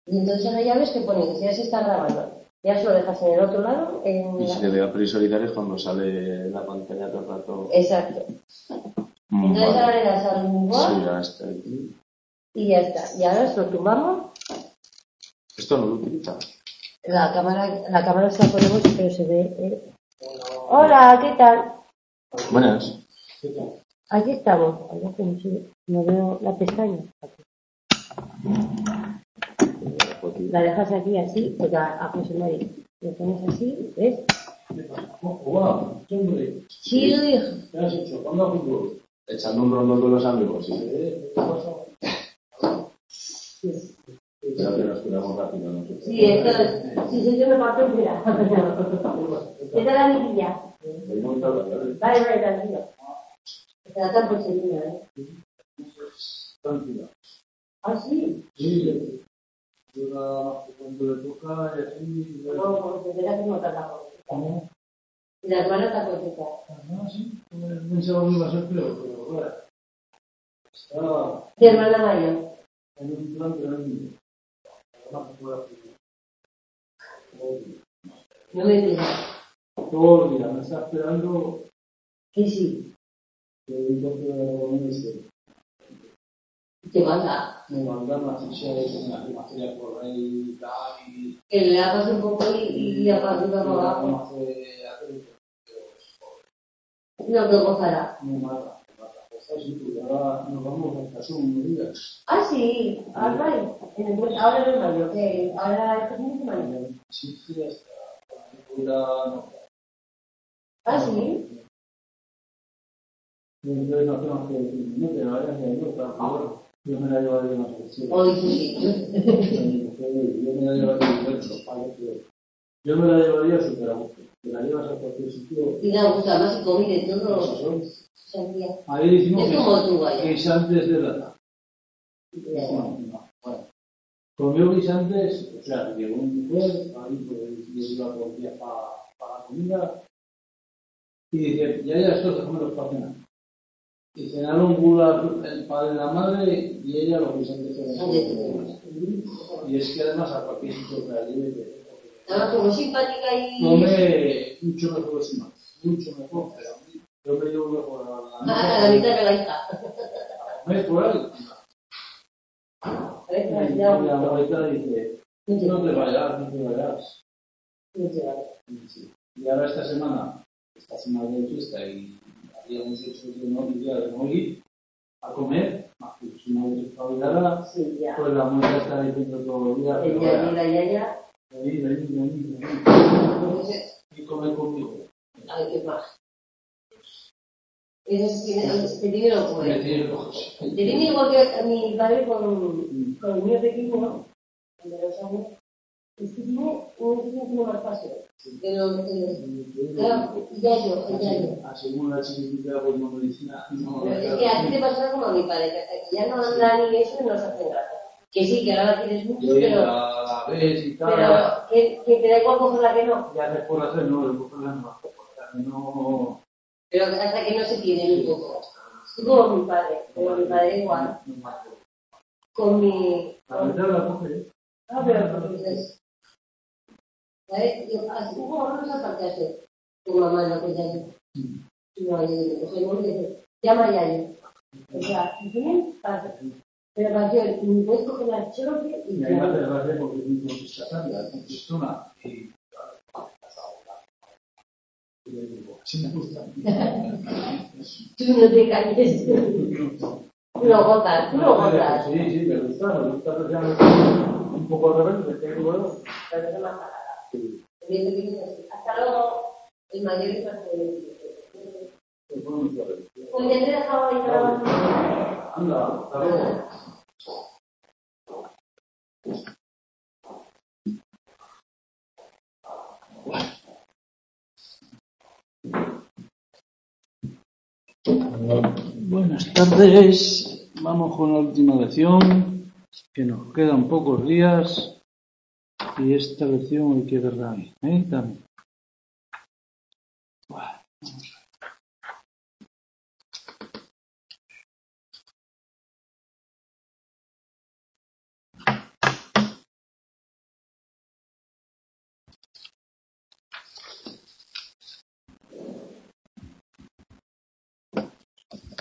Y entonces ahora ya ves que pone que si ya se está grabando. Ya se lo dejas en el otro lado. Y si te veo presolitario es cuando sale la pantalla todo el rato. Exacto. Entonces Vale. ahora le das al move Sí, ya está aquí. y ya está. Y ahora lo tumbamos. Esto no lo utiliza. La cámara se la ponemos, pero se ve. Hola, ¿qué tal? Buenas. Aquí estamos. No veo la pestaña. La dejas aquí así, pues a José María. Le pones así, ¿ves? Hola, hombre. Sí, lo dijo. ¿Qué has hecho? ¿Cuándo has fútbol? Echando un rondo con los amigos. ¿Qué pasa? Espera que nos curamos rápido. ¿No? Sí, esto es. Sí, yo me parto entera. ¿Qué tal la niña? Vale, tranquilo. Está tan pocherina, ¿eh? Tranquila. ¿Ah, sí? Sí. Cuando le toca y así. No, porque verás que no está la poquita. Y la hermana está contenta. Ah, sí. Pensaba que iba a ser peor, pero bueno. Está ¿Tu hermana mayor? en un plan grande. No me digas. Todo el día me está esperando Que sí. que digo que Te manda. me mandan las fichas en la primaria por ahí y tal. Y Que le hagas un poco y apagas para abajo. No te gozará. Me mata. Así que ahora nos vamos a casa unos días. Ah, sí. Ahora no es mayo. Que ahora es fin de semana. Sí, sí, hasta no. Ah, sí. Entonces no tenemos que decir, no te vayas de ahí, por favor. Yo me la llevaré más a Hoy sí. Yo me la llevaría, yo me la llevaría súper a gusto. Te la llevas a cualquier sitio. Y le gusta más y comí de todo. Ahí decimos Es como tú, vaya. guisantes de lata. Bueno. Comió guisantes, o sea, llegó un mujer, ahí pues yo iba todos los días para la comida, y dice, ya esto se come los para cenar. Y cenaron gula el padre y la madre, y ella los guisantes de la. Y es que además a cualquier sitio que la lleve, Además, como simpática y... come mucho mejor que su madre, mucho mejor, pero a mí, yo me llevo mejor a la mitad que la hija. comer por ahí. Y la abuelita dice, no te vayas. Y ahora esta semana de fiesta y habíamos hecho el día de morir a comer, más que si no hubiese espabilada, pues la mujer está diciendo todo el día, vení. Y come conmigo. A ver, ¿qué más? Eso tiene locura. Tiene igual que mi padre con el mío pequeño, el de 2 años, es que tiene un más fácil. Pero, claro, ya yo. Según la chiquitita, pues no medicina. Es que a ti te pasa como a mi padre, que hasta que ya no anda ni eso no se hace nada. Que sí, que ahora la tienes mucho, pero. La ves y tal. Pero que te da igual cogerla que no. Ya te puedo hacer, no, el cogerla no. Pero hasta que no se tiene un poco. Como mi padre, pero mi padre igual. Con mi. La coge. Ah, pero entonces. ¿Sabes? Yo, así como vamos a partirse. Tu mamá no te llama. No, yo digo, llama ya yo. O sea, ¿entiendes? Pero canción, puedes coger la choque y. Y ahí va a hacer gracia porque es muy conquistadora, contestona y. Sí me gusta. Tú no te calles. Tú lo gotas. Sí, me gusta precisamente un poco al revés, que bueno. Pero no más nada. Hasta luego, el mayor es más feliz. Pues ya te he dejado ahí trabajando. Anda, hasta luego. Buenas tardes, vamos con la última lección, que nos quedan pocos días y esta lección hay que verla ahí, también.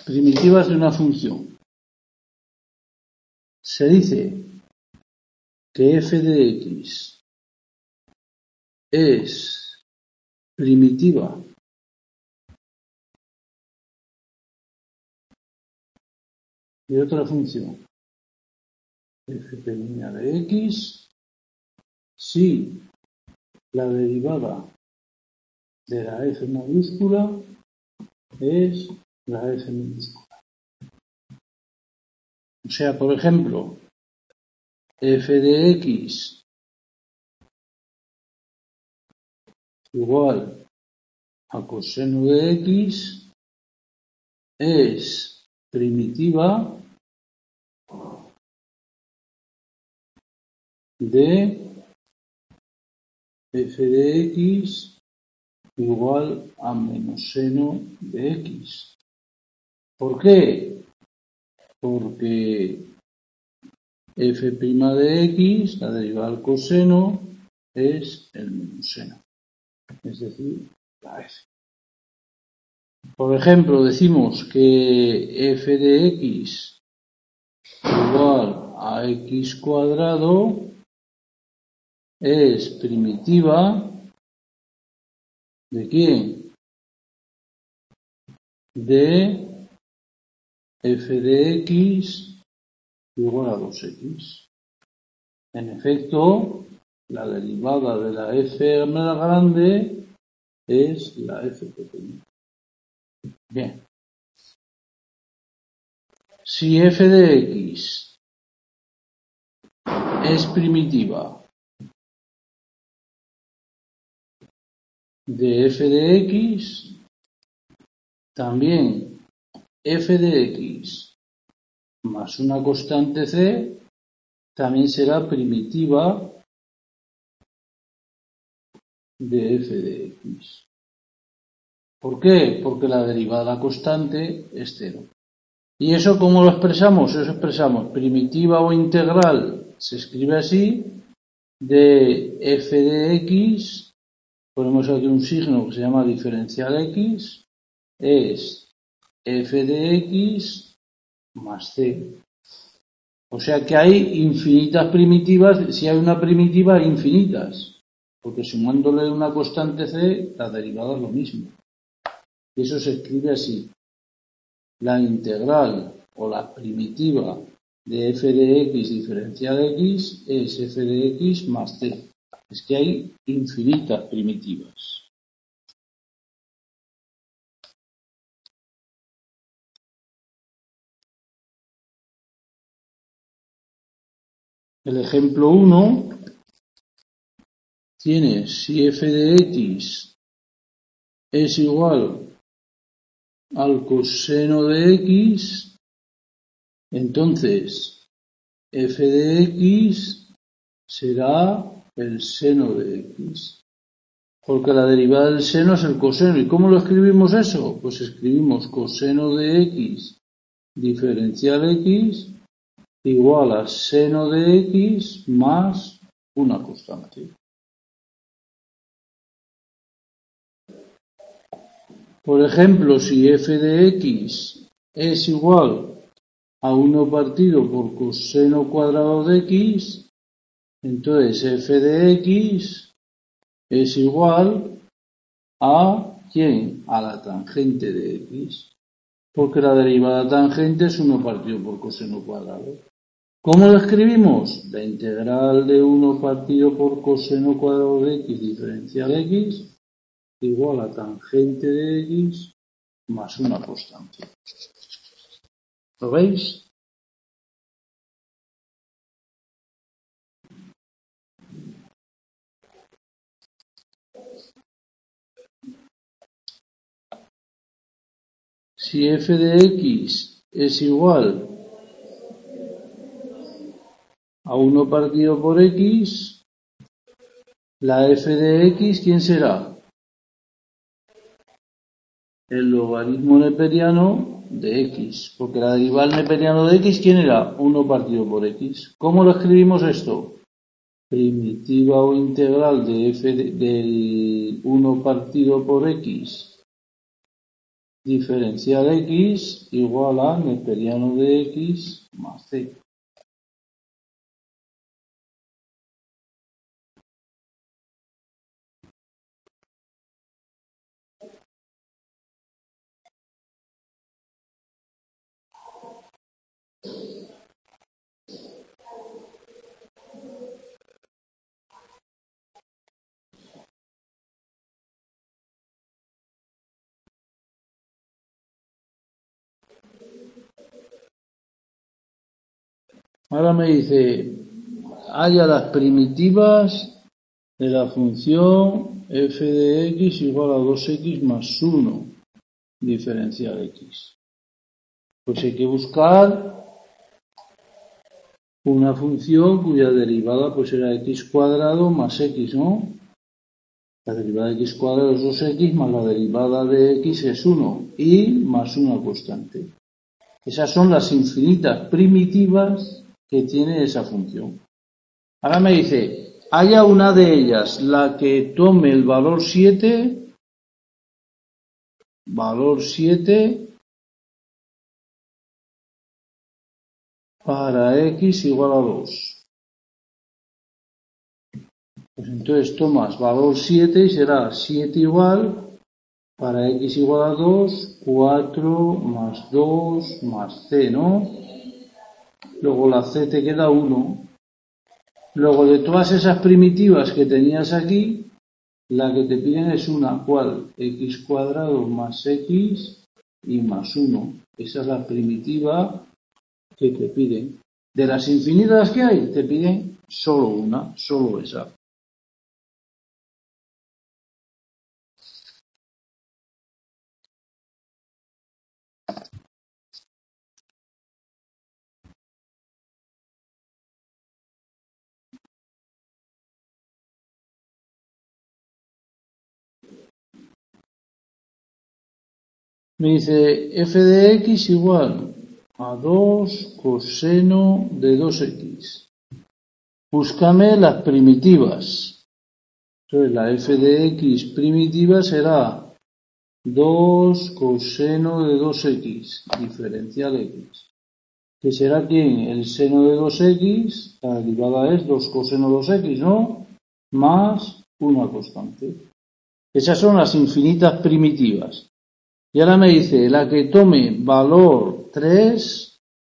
primitivas de una función. Se dice que f de x es primitiva de otra función, f' de x, si la derivada de la f mayúscula es la f minúscula. O sea, por ejemplo, f de x igual a coseno de x es primitiva de f de x igual a menos seno de x. ¿Por qué? Porque f' de x, la derivada del coseno, es el menos seno, es decir, la f. Por ejemplo, decimos que f de x igual a x cuadrado es primitiva ¿de quién? De f de x igual a 2x. En efecto, la derivada de la f más grande es la f pequeña. Bien. Si f de x es primitiva de f de x, también f de x más una constante c también será primitiva de f de x. ¿Por qué? Porque la derivada constante es 0. ¿Y eso cómo lo expresamos? Eso expresamos primitiva o integral, se escribe así, de f de x, ponemos aquí un signo que se llama diferencial x, es f de x más c. O sea que hay infinitas primitivas, si hay una primitiva hay infinitas, porque sumándole una constante c, la derivada es lo mismo. Y eso se escribe así. La integral o la primitiva de f de x diferencial x es f de x más c. Es que hay infinitas primitivas. El ejemplo 1 tiene si f de x es igual al coseno de x, entonces f de x será el seno de x, porque la derivada del seno es el coseno. ¿Y cómo lo escribimos eso? Pues escribimos coseno de x diferencial x igual a seno de x más una constante. Por ejemplo, si f de x es igual a 1 partido por coseno cuadrado de x, entonces f de x es igual a ¿quién? A la tangente de x, porque la derivada tangente es 1 partido por coseno cuadrado. ¿Cómo lo escribimos? La integral de 1 partido por coseno cuadrado de x diferencial x igual a tangente de x más una constante. ¿Lo veis? Si f de x es igual a 1 partido por x, la f de x, ¿quién será? El logaritmo neperiano de x, porque la derivada del neperiano de x, ¿quién era? 1 partido por x. ¿Cómo lo escribimos esto? Primitiva o integral de f del 1 partido por x diferencial x igual a neperiano de x más c. Ahora me dice, haya las primitivas de la función f de x igual a 2x más 1 diferencial x. Pues hay que buscar una función cuya derivada pues era x cuadrado más x, ¿no? La derivada de x cuadrado es 2x más la derivada de x es 1 y más una constante. Esas son las infinitas primitivas que tiene esa función. Ahora me dice, haya una de ellas la que tome el valor 7 para x igual a 2. Pues entonces tomas valor 7 y será 7 igual para x igual a 2, 4 más 2 más c, ¿no? Luego la c te queda 1. Luego de todas esas primitivas que tenías aquí, la que te piden es una, ¿cuál? X cuadrado más x y más 1. Esa es la primitiva que te piden. De las infinitas que hay, te piden solo una, solo esa. Me dice f de x igual a 2 coseno de 2x. Búscame las primitivas. Entonces la f de x primitiva será 2 coseno de 2x, diferencial x. Que será ¿quién? El seno de 2x, la derivada es 2 coseno de 2x, ¿no? Más una constante. Esas son las infinitas primitivas. Y ahora me dice, la que tome valor 3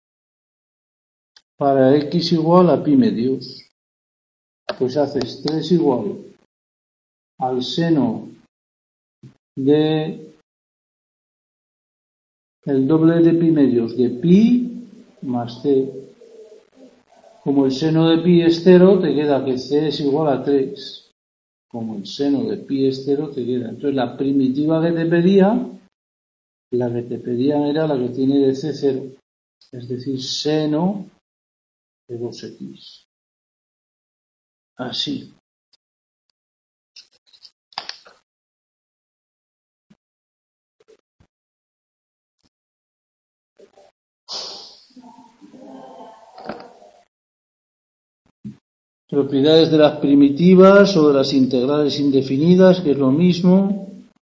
para x igual a pi medios. Pues haces 3 igual al seno de el doble de pi medios de pi más c. Como el seno de pi es 0, te queda que c es igual a 3. Como el seno de pi es 0, te queda. Entonces la primitiva que te pedía, era la que tiene de c 0. Es decir, seno de 2x. Así. Propiedades de las primitivas o de las integrales indefinidas, que es lo mismo.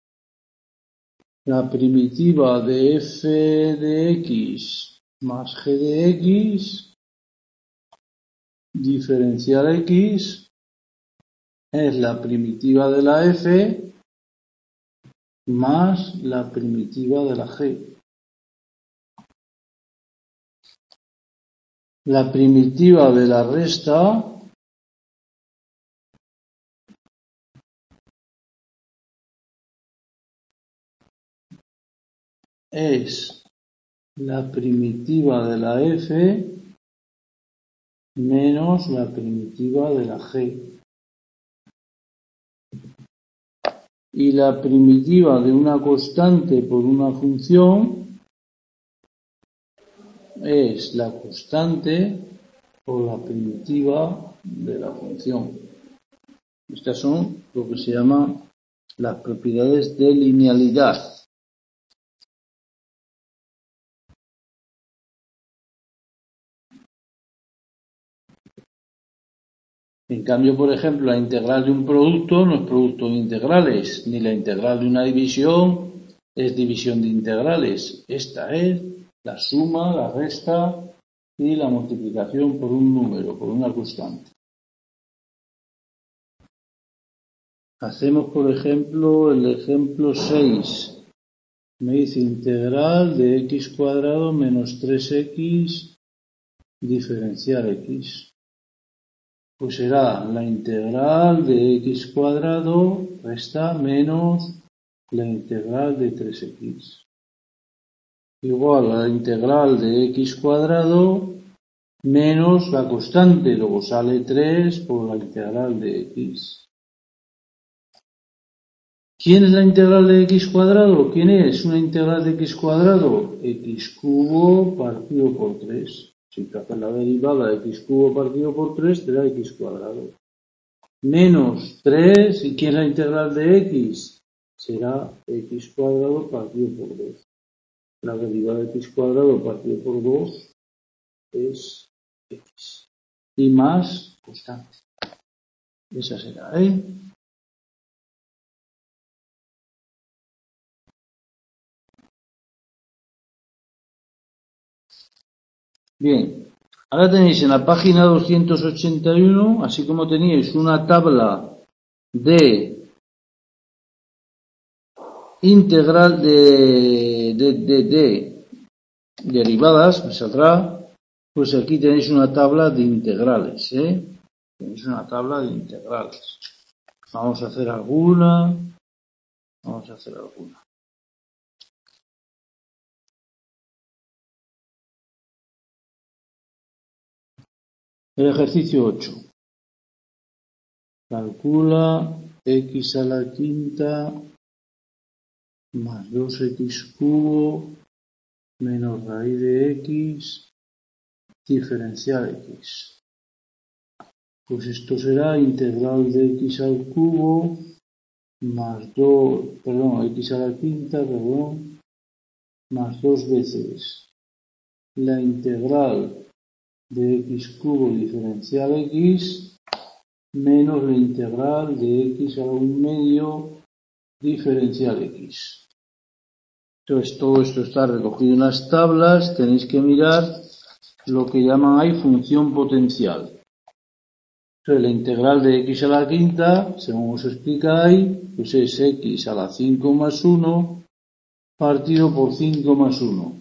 La primitiva de f de x más g de x, diferencial x, es la primitiva de la f más la primitiva de la g. La primitiva de la resta es la primitiva de la f menos la primitiva de la g. Y la primitiva de una constante por una función es la constante por la primitiva de la función. Estas son lo que se llama las propiedades de linealidad. En cambio, por ejemplo, la integral de un producto no es producto de integrales, ni la integral de una división es división de integrales. Esta es la suma, la resta y la multiplicación por un número, por una constante. Hacemos, por ejemplo, el ejemplo 6. Me dice integral de x cuadrado menos 3x diferencial x. Pues será la integral de x cuadrado resta menos la integral de 3x. Igual a la integral de x cuadrado menos la constante, luego sale 3 por la integral de x. ¿Quién es la integral de x cuadrado? ¿Quién es una integral de x cuadrado? X cubo partido por 3. Si te haces la derivada de x cubo partido por 3, te da x cuadrado. Menos 3, ¿y quién es la integral de x? Será x cuadrado partido por 2. La derivada de x cuadrado partido por 2 es x. Y más constante. Esa será, Bien, ahora tenéis en la página 281, así como tenéis una tabla de integral de derivadas, me saldrá, pues aquí tenéis una tabla de integrales, Tenéis una tabla de integrales. Vamos a hacer alguna. El ejercicio 8. Calcula x a la quinta más 2x cubo menos raíz de x diferencial x. Pues esto será integral de x al cubo más x a la quinta, más 2 veces la integral de x cubo diferencial x menos la integral de x a la 1/2 diferencial x. Entonces todo esto está recogido en las tablas, tenéis que mirar lo que llaman ahí función potencial. Entonces la integral de x a la quinta, según os explica ahí, pues es x a la 5 más 1 partido por 5 más 1.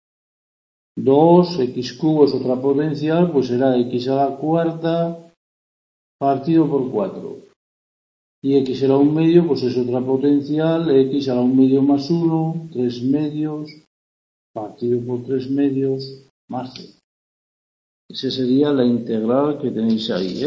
2, x cubo es otra potencial, pues será x a la cuarta partido por 4. Y x a la 1/2, pues es otra potencial, x a la 1/2 más 1, 3 medios, partido por 3 medios, más 0. Esa sería la integral que tenéis ahí,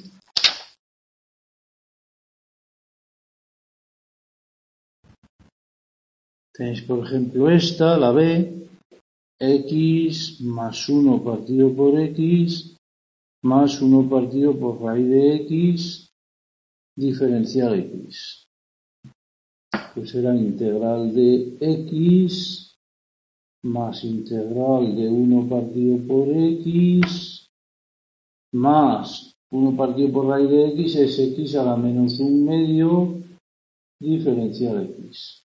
Tenéis, por ejemplo, esta, la b, x más 1 partido por x, más 1 partido por raíz de x, diferencial x. Pues será integral de x más integral de 1 partido por x más 1 partido por raíz de x es x a la menos 1/2 diferencial x.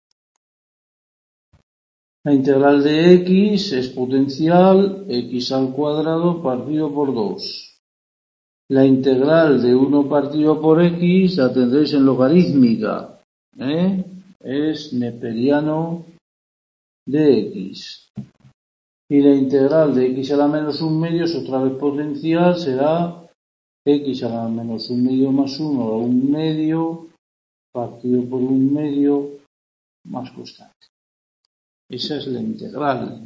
La integral de x es potencial x al cuadrado partido por 2. La integral de 1 partido por x la tendréis en logarítmica, es neperiano de x. Y la integral de x a la menos 1/2 es otra vez potencial, será x a la menos 1/2 más 1 a la 1/2 partido por 1/2 más constante. Esa es la integral.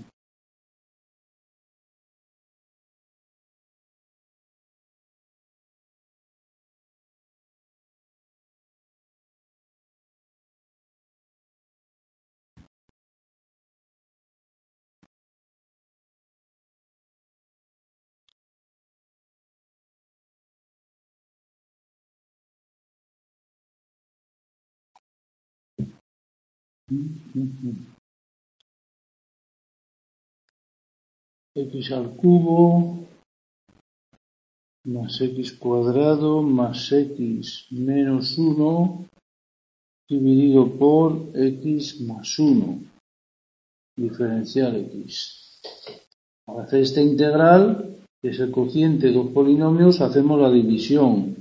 X al cubo más x cuadrado más x menos 1 dividido por x más 1, diferencial x. Para hacer esta integral, que es el cociente de dos polinomios, hacemos la división.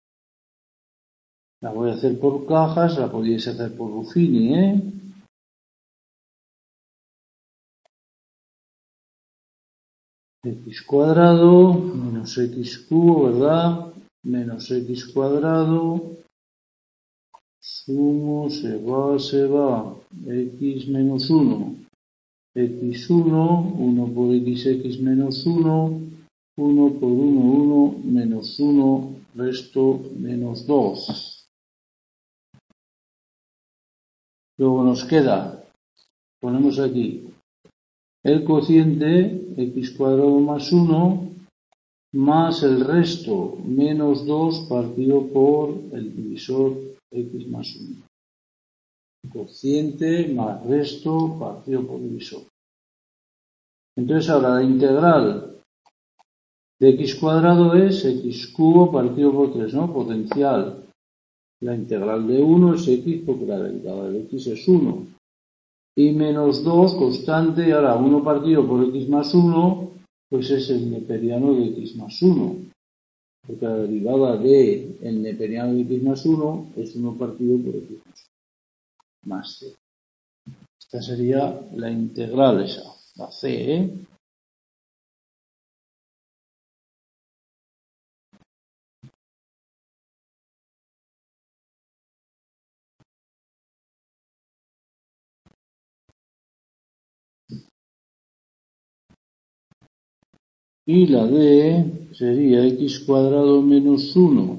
La voy a hacer por cajas, la podéis hacer por Ruffini, X cuadrado menos x cubo, ¿verdad? Menos x cuadrado, sumo, se va, x menos 1, x1, 1 por x menos 1, 1 por 1, 1, menos 1, resto menos 2. Luego nos queda, ponemos aquí, el cociente x cuadrado más 1 más el resto menos 2 partido por el divisor x más 1. Cociente más resto partido por divisor. Entonces ahora la integral de x cuadrado es x cubo partido por 3, ¿no? Potencial. La integral de 1 es x porque la derivada de x es 1. Y menos 2 constante, y ahora 1 partido por x más 1, pues es el neperiano de x más 1. Porque la derivada de el neperiano de x más 1 es 1 partido por x más 0. Esta sería la integral esa, la c, Y la d sería x cuadrado menos 1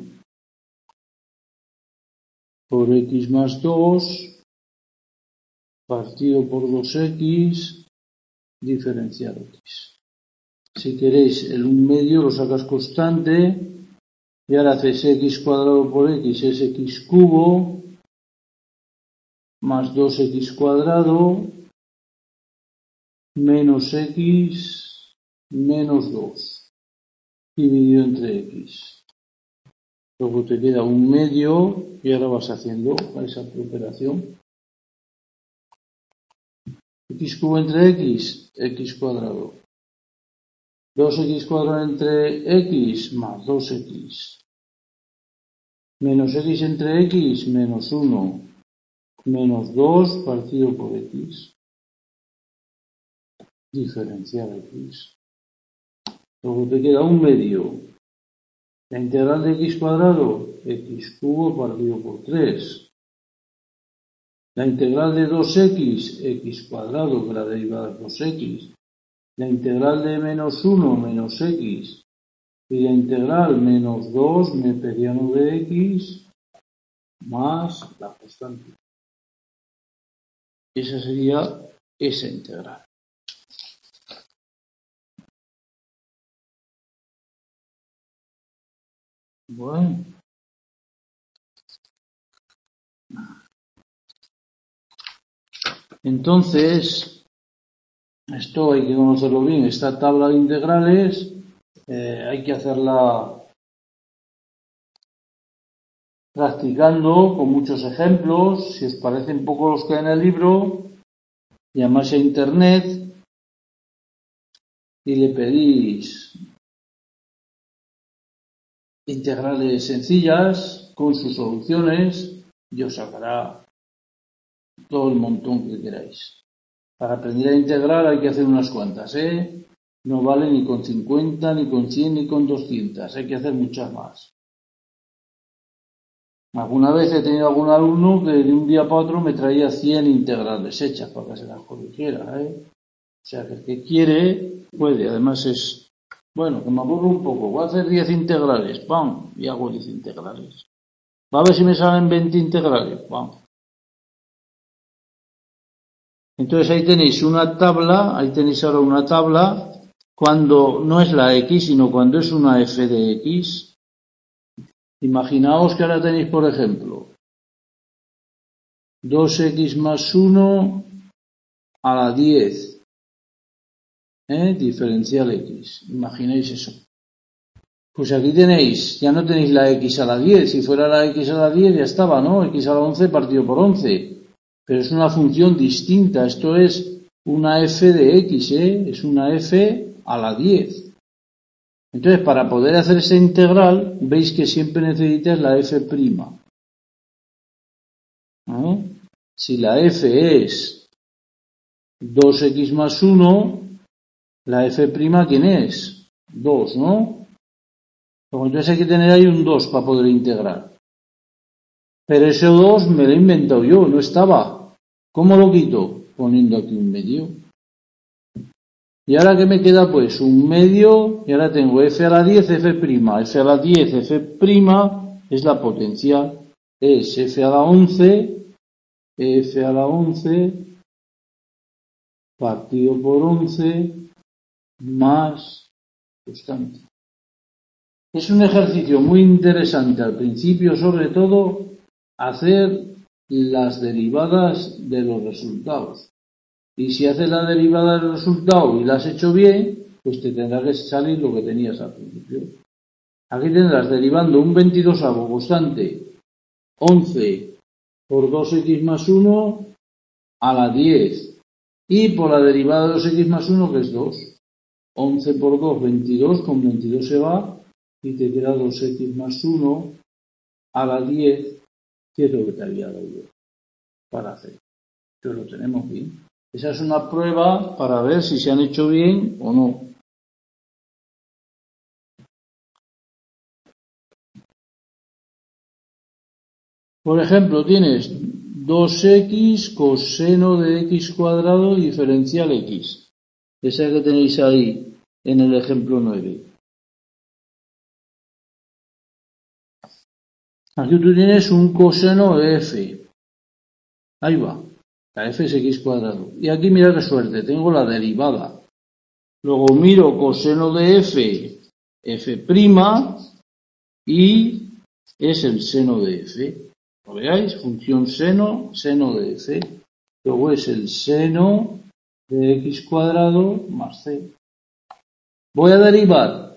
por x más 2 partido por 2x diferencial x. Si queréis el 1 medio lo sacas constante y ahora haces x cuadrado por x es x cubo más 2x cuadrado menos x menos 2 dividido entre x. Luego te queda 1 medio y ahora vas haciendo esa operación. X cubo entre x, x cuadrado. 2x cuadrado entre x más 2x. Menos x entre x menos 1 menos 2 partido por x. Diferencial x. Luego te queda 1 medio. La integral de x cuadrado, x cubo partido por 3. La integral de 2x, x cuadrado, que la derivada es 2x. La integral de menos 1 menos x. Y la integral menos 2 neperiano de x más la constante. Esa sería esa integral. Bueno. Entonces, esto hay que conocerlo bien. Esta tabla de integrales hay que hacerla practicando con muchos ejemplos. Si os parecen poco los que hay en el libro, llamáis a internet y le pedís integrales sencillas con sus soluciones y os sacará todo el montón que queráis. Para aprender a integrar hay que hacer unas cuantas, No vale ni con 50, ni con 100, ni con 200. Hay que hacer muchas más. Alguna vez he tenido algún alumno que de un día para otro me traía 100 integrales hechas para que se las corrigiera, O sea, que el que quiere puede. Además es, bueno, que me aburro un poco. Voy a hacer 10 integrales, ¡pam! Y hago 10 integrales. Va a ver si me salen 20 integrales, ¡pam! Entonces ahí tenéis una tabla, ahí tenéis ahora una tabla cuando no es la x, sino cuando es una f de x. Imaginaos que ahora tenéis, por ejemplo, 2x más 1 a la 10, diferencial x. Imaginéis eso. Pues aquí tenéis, ya no tenéis la x a la 10. Si fuera la x a la 10 ya estaba, ¿no? X a la 11 partido por 11. Pero es una función distinta. Esto es una f de x, ¿eh? Es una f a la 10. Entonces, para poder hacer esa integral, veis que siempre necesitas la f'. ¿No? Si la f es 2x más 1, la f', ¿quién es? 2, ¿no? Pues entonces hay que tener ahí un 2 para poder integrar. Pero ese 2 me lo he inventado yo, no estaba. ¿Cómo lo quito? Poniendo aquí un medio. ¿Y ahora qué me queda? Pues un medio, y ahora tengo f a la 10, f'. F a la 10, f' es la potencial. Es f a la 11, f a la 11 partido por 11 más constante. Es un ejercicio muy interesante al principio, sobre todo, hacer las derivadas de los resultados. Y si haces la derivada del resultado y la has hecho bien, pues te tendrá que salir lo que tenías al principio. Aquí tendrás derivando un 22avo constante 11 por 2x más 1 a la 10. Y por la derivada de 2x más 1, que es 2. 11 por 2, 22, con 22 se va y te queda 2x más 1 a la 10, que es lo que te había dado yo para hacer. Entonces lo tenemos bien. Esa es una prueba para ver si se han hecho bien o no. Por ejemplo, tienes 2x coseno de x cuadrado diferencial x. Esa que tenéis ahí en el ejemplo 9. Aquí tú tienes un coseno de f. Ahí va. La f es x cuadrado. Y aquí mira qué suerte, tengo la derivada. Luego miro coseno de f', y es el seno de f. ¿Lo veáis? Función seno, seno de f. Luego es el seno de x cuadrado más c. Voy a derivar.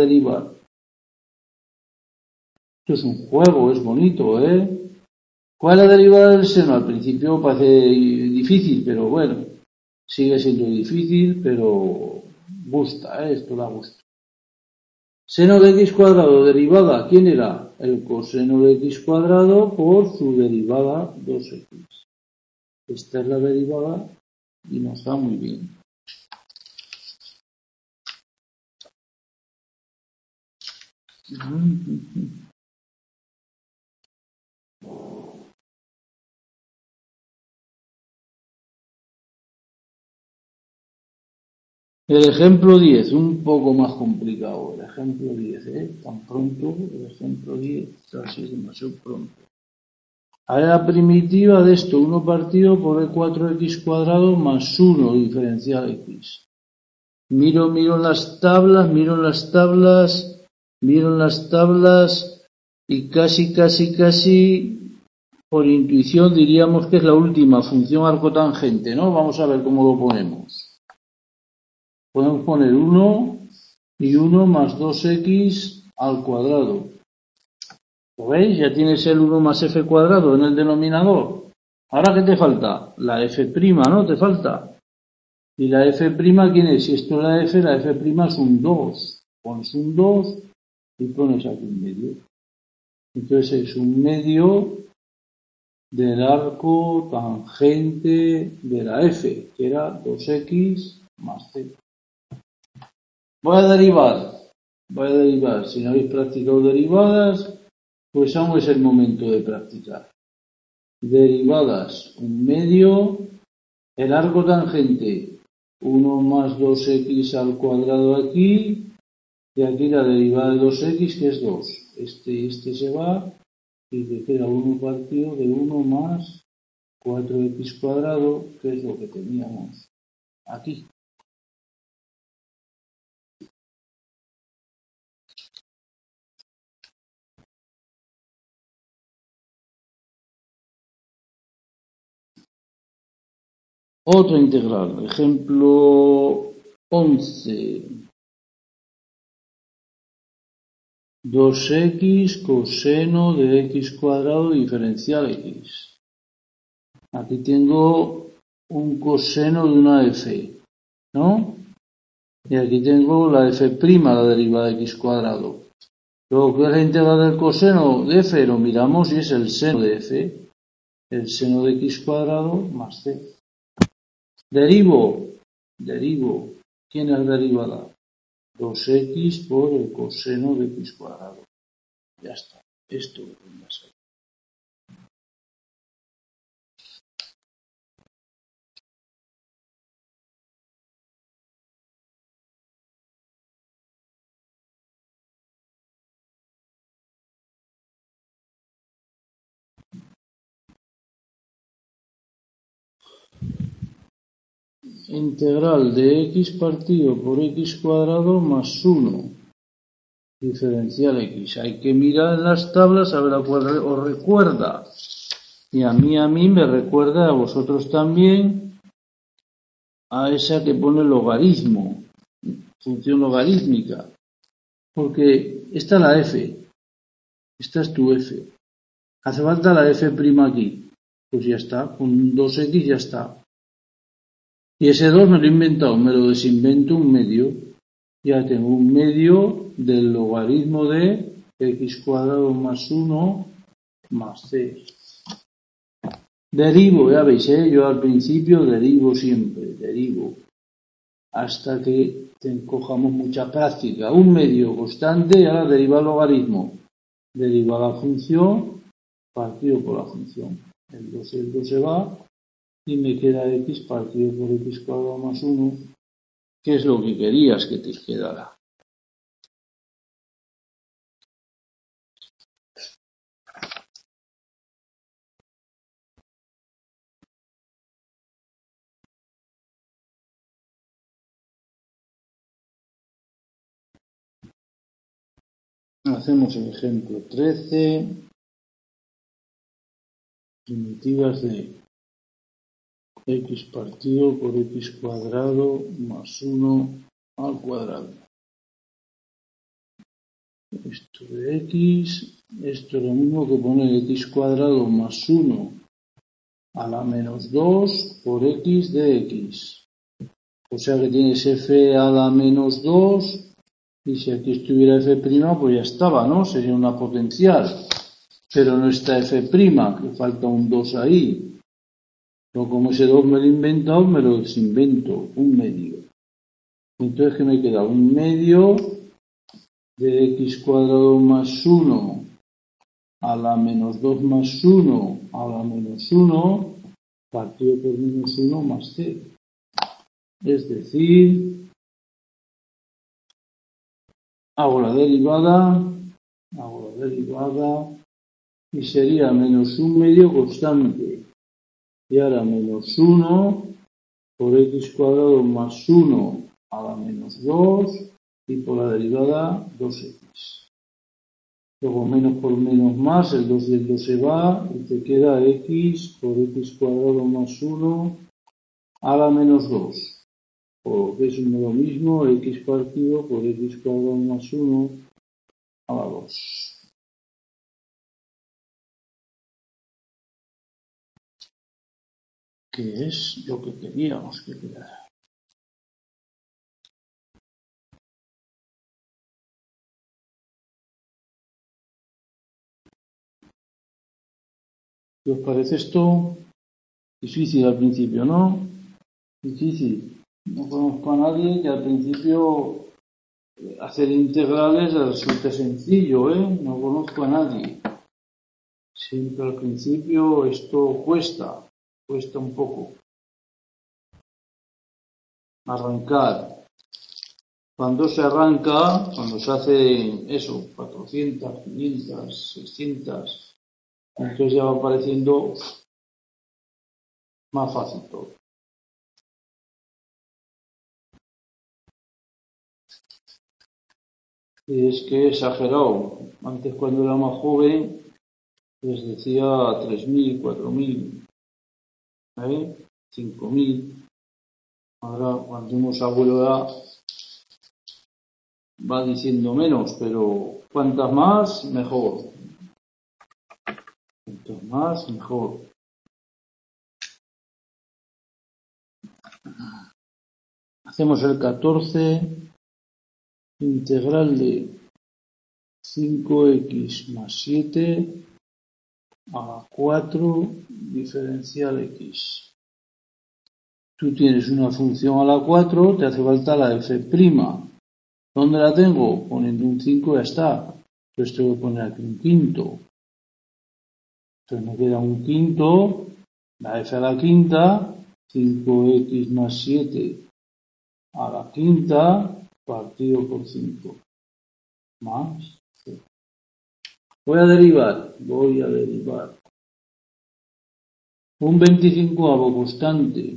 Esto es un juego, es bonito, ¿eh? ¿Cuál es la derivada del seno? Al principio parece difícil, pero bueno, sigue siendo difícil, pero gusta, esto da gusto. Seno de x cuadrado, derivada, ¿quién era? El coseno de x cuadrado por su derivada 2x. Esta es la derivada y nos da muy bien. El ejemplo 10, un poco más complicado. El ejemplo 10, tan pronto, el ejemplo 10, casi es demasiado pronto. A la primitiva de esto, 1 partido por el 4x cuadrado más 1 diferencial x. Miro las tablas y casi por intuición diríamos que es la última función arcotangente, ¿no? Vamos a ver cómo lo ponemos. Podemos poner 1 y 1 más 2x al cuadrado. ¿Lo veis? Ya tienes el 1 más f cuadrado en el denominador. ¿Ahora qué te falta? La f', ¿no? Te falta. ¿Y la f', quién es? Si esto es la f' es un 2. Pones un 2 y pones aquí un medio. Entonces es un medio del arco tangente de la f, que era 2x más c. Voy a derivar. Si no habéis practicado derivadas, pues aún es el momento de practicar. Derivadas, un medio, el arco tangente, 1 más 2x al cuadrado aquí, y aquí la derivada de 2x, que es 2. Este se va, y te queda 1 partido de 1 más 4x cuadrado, que es lo que teníamos aquí. Otra integral, ejemplo 11. 2x coseno de x cuadrado diferencial x. Aquí tengo un coseno de una f, ¿no? Y aquí tengo la f', la derivada de x cuadrado. Luego, ¿qué es la integral del coseno de f? Lo miramos y es el seno de f, el seno de x cuadrado más c. Derivo. ¿Quién es derivada? 2x por el coseno de x cuadrado. Ya está. Esto lo voy a hacer. Integral de x partido por x cuadrado más 1. Diferencial x. Hay que mirar en las tablas a ver a cuál os recuerda. Y a mí me recuerda, a vosotros también, a esa que pone logaritmo, función logarítmica. Porque esta es la f, esta es tu f. Hace falta la f' aquí. Pues ya está, con 2x ya está. Y ese 2 me lo he inventado, me lo desinvento un medio. Ya tengo un medio del logaritmo de x cuadrado más 1 más c. Derivo, ya veis, yo al principio derivo siempre, hasta que cojamos mucha práctica. Un medio constante y ahora deriva el logaritmo. Deriva la función partido por la función. El 2 y el 2 se va y me queda x partido por x cuadrado más 1, que es lo que querías que te quedara. Hacemos el ejemplo 13. Primitivas de x partido por x cuadrado más 1 al cuadrado. Esto de x, esto es lo mismo que poner x cuadrado más 1 a la menos 2 por x de x. O sea que tienes f a la menos 2 y si aquí estuviera f', pues ya estaba, ¿no? Sería una potencial. Pero no está f', que falta un 2 ahí. Pero como ese 2 me lo he inventado, me lo desinvento, un medio. Entonces, ¿qué me queda? Un medio de x cuadrado más 1 a la menos 2 más 1 a la menos 1 partido por menos 1 más c. Es decir, hago la derivada y sería menos un medio constante. Y ahora menos 1 por x cuadrado más 1 a la menos 2 y por la derivada 2x. Luego menos por menos más, el 2 y el 2 se va y te queda x por x cuadrado más 1 a la menos 2. O que es lo mismo, x partido por x cuadrado más 1 a la 2. Que es lo que queríamos que quedara. ¿Qué os parece esto? Difícil al principio, ¿no? Difícil. No conozco a nadie que al principio hacer integrales le resulte sencillo, No conozco a nadie. Siempre al principio esto cuesta un poco. Arrancar. Cuando se arranca, cuando se hace eso, 400, 500, 600, entonces ya va pareciendo más fácil todo. Y es que he exagerado. Antes, cuando era más joven, les decía 3.000, 4.000, 5.000. Ahora, cuando uno se abuelo va diciendo menos, pero cuantas más, mejor. Cuantas más, mejor. Hacemos el 14, integral de 5x más 7 a la 4 diferencial x. Tú tienes una función a la 4, te hace falta la f'. ¿Dónde la tengo? Poniendo un 5 ya está. Entonces tengo que poner aquí un quinto. Entonces me queda un quinto, la f a la quinta, 5x más 7 a la quinta, partido por 5. Más 0. Voy a derivar. Un 25avo constante.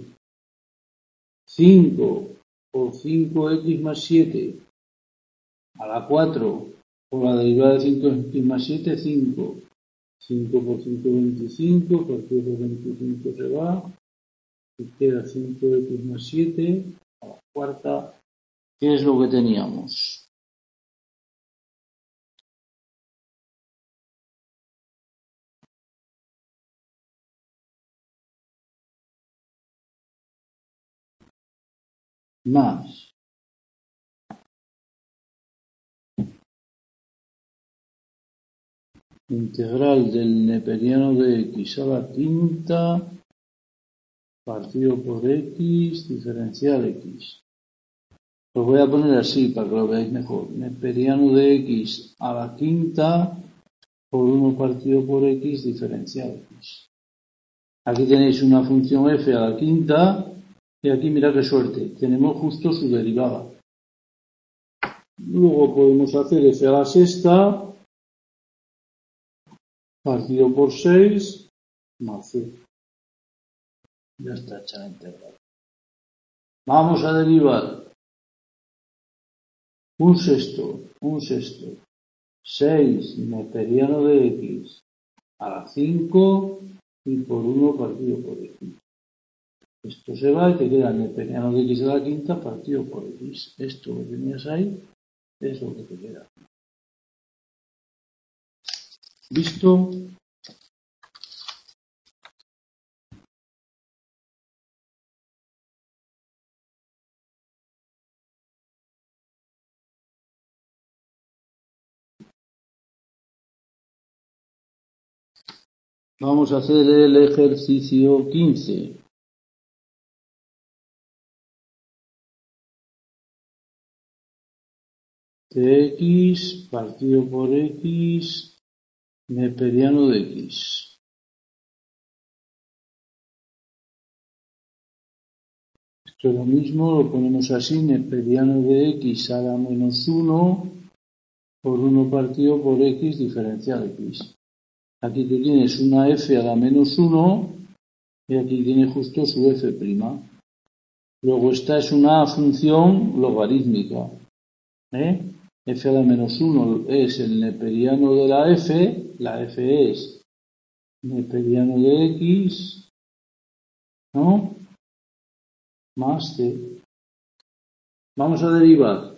5 por 5x más 7 a la 4 por la derivada de 5x más 7, 5. 5 por 5, 25, partido por 25 se va, y queda 5x más 7 a la cuarta, ¿qué es lo que teníamos? Más integral del neperiano de x a la quinta partido por x diferencial x. Lo voy a poner así para que lo veáis mejor. Neperiano de x a la quinta por 1 partido por x diferencial x. Aquí tenéis una función f a la quinta y aquí mirad qué suerte. Tenemos justo su derivada. Luego podemos hacer f a la sexta partido por 6 más c. Ya está hecha la integral. Vamos a derivar un sexto, 6 neperiano de x a la 5 y por 1 partido por x. Esto se va y te queda neperiano de x a la quinta partido por x. Esto que tenías ahí es lo que te queda. ¿Visto? Vamos a hacer el ejercicio 15. X partido por x neperiano de x. Esto es lo mismo, lo ponemos así, neperiano de x a la menos 1 por 1 partido por x diferencial x. Aquí te tienes una f a la menos 1 y aquí tienes justo su f'. Luego esta es una función logarítmica. F a la menos 1 es el neperiano de la f es neperiano de x, ¿no? Más c. Vamos a derivar.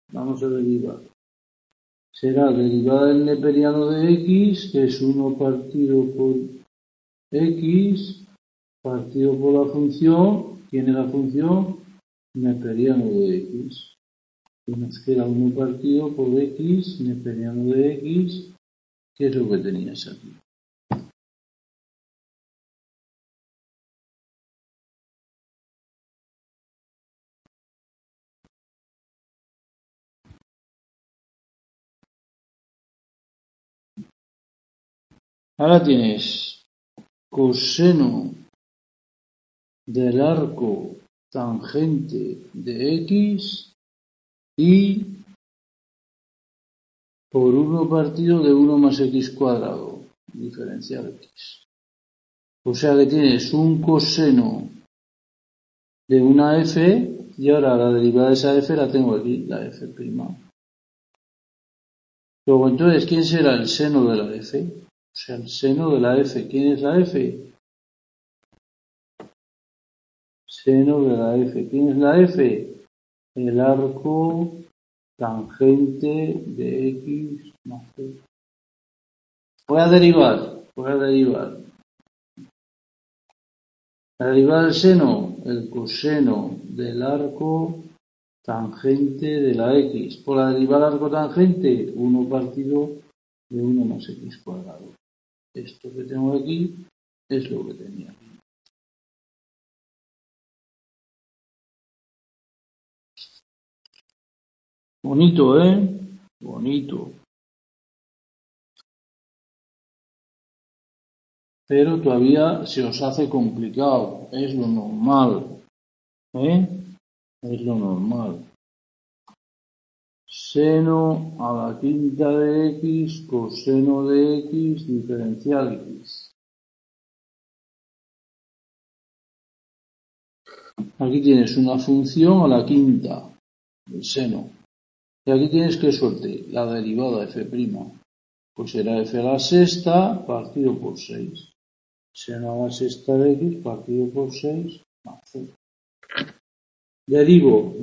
Será derivada del neperiano de x, que es 1 partido por x, partido por la función, tiene la función neperiano de x. Y nos queda 1 partido por x, neperiano de x, que es lo que tenías aquí. Ahora tienes coseno del arco tangente de x y por 1 partido de 1 más x cuadrado, diferencial x. O sea que tienes un coseno de una f y ahora la derivada de esa f la tengo aquí, la f'. Luego entonces, ¿quién será el seno de la f? O sea, el seno de la f. ¿Quién es la f? Seno de la f. ¿Quién es la f? El arco tangente de x más c. Voy a derivar. Para derivar el seno, el coseno del arco tangente de la x. Por la derivada del arco tangente, 1 partido de 1 más x cuadrado. Esto que tengo aquí es lo que tenía aquí. Bonito, ¿eh? Bonito. Pero todavía se os hace complicado. Es lo normal. Es lo normal. Seno a la quinta de x, coseno de x, diferencial x. Aquí tienes una función a la quinta, el seno. Y aquí tienes qué suerte, la derivada f'. Pues será f a la sexta partido por 6. Seno a la sexta de x partido por 6 más c. Derivo.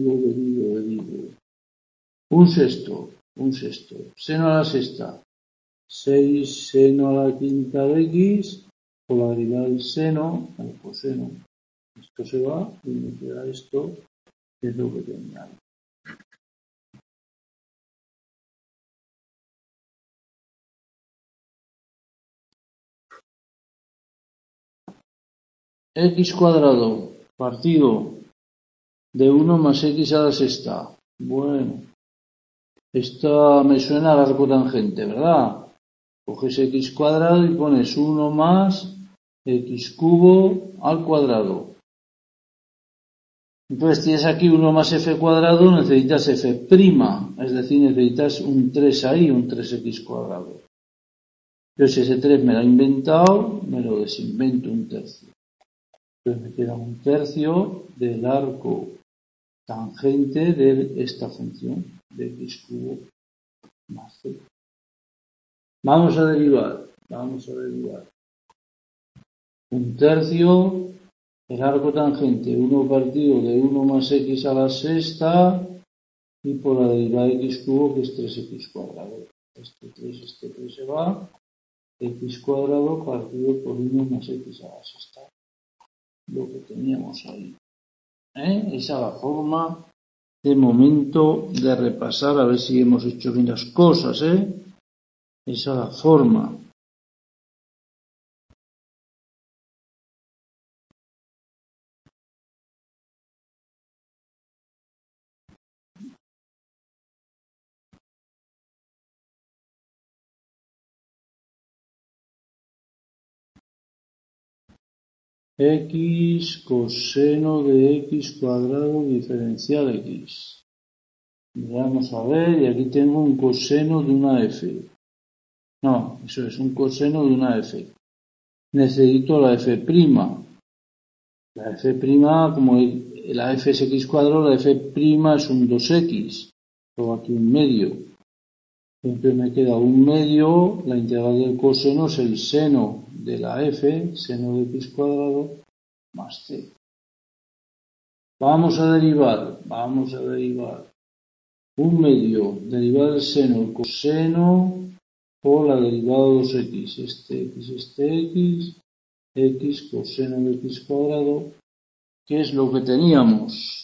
Un sexto. Seno a la sexta. 6 seno a la quinta de x por la derivada del seno al coseno. Esto se va y me queda esto, que es lo que tenía. X cuadrado partido de 1 más x a la sexta. Bueno, esta me suena al arco tangente, ¿verdad? Coges x cuadrado y pones 1 más x cubo al cuadrado. Entonces tienes aquí 1 más f cuadrado, necesitas f', es decir, necesitas un 3 ahí, un 3x cuadrado. Entonces ese 3 me lo he inventado, me lo desinvento un tercio. Entonces me queda un tercio del arco tangente de esta función de x cubo más c. Vamos a derivar. Un tercio el arco tangente 1 partido de 1 más x a la sexta y por la derivada de x cubo que es 3x cuadrado. Este 3 se va. X cuadrado partido por 1 más x a la sexta. Lo que teníamos ahí. Esa es la forma de momento de repasar a ver si hemos hecho bien las cosas. Esa es la forma. X coseno de x cuadrado diferencial x. Vamos a ver, y aquí tengo un coseno de una f. No, eso es un coseno de una f. Necesito la f'. La f', como la f es x cuadrado, la f' es un 2x. Luego aquí un medio. Entonces me queda un medio, la integral del coseno es el seno de la f, seno de x cuadrado, más c. Vamos a derivar. Un medio, derivada del seno, el coseno, por la derivada de 2x. X coseno de x cuadrado, que es lo que teníamos.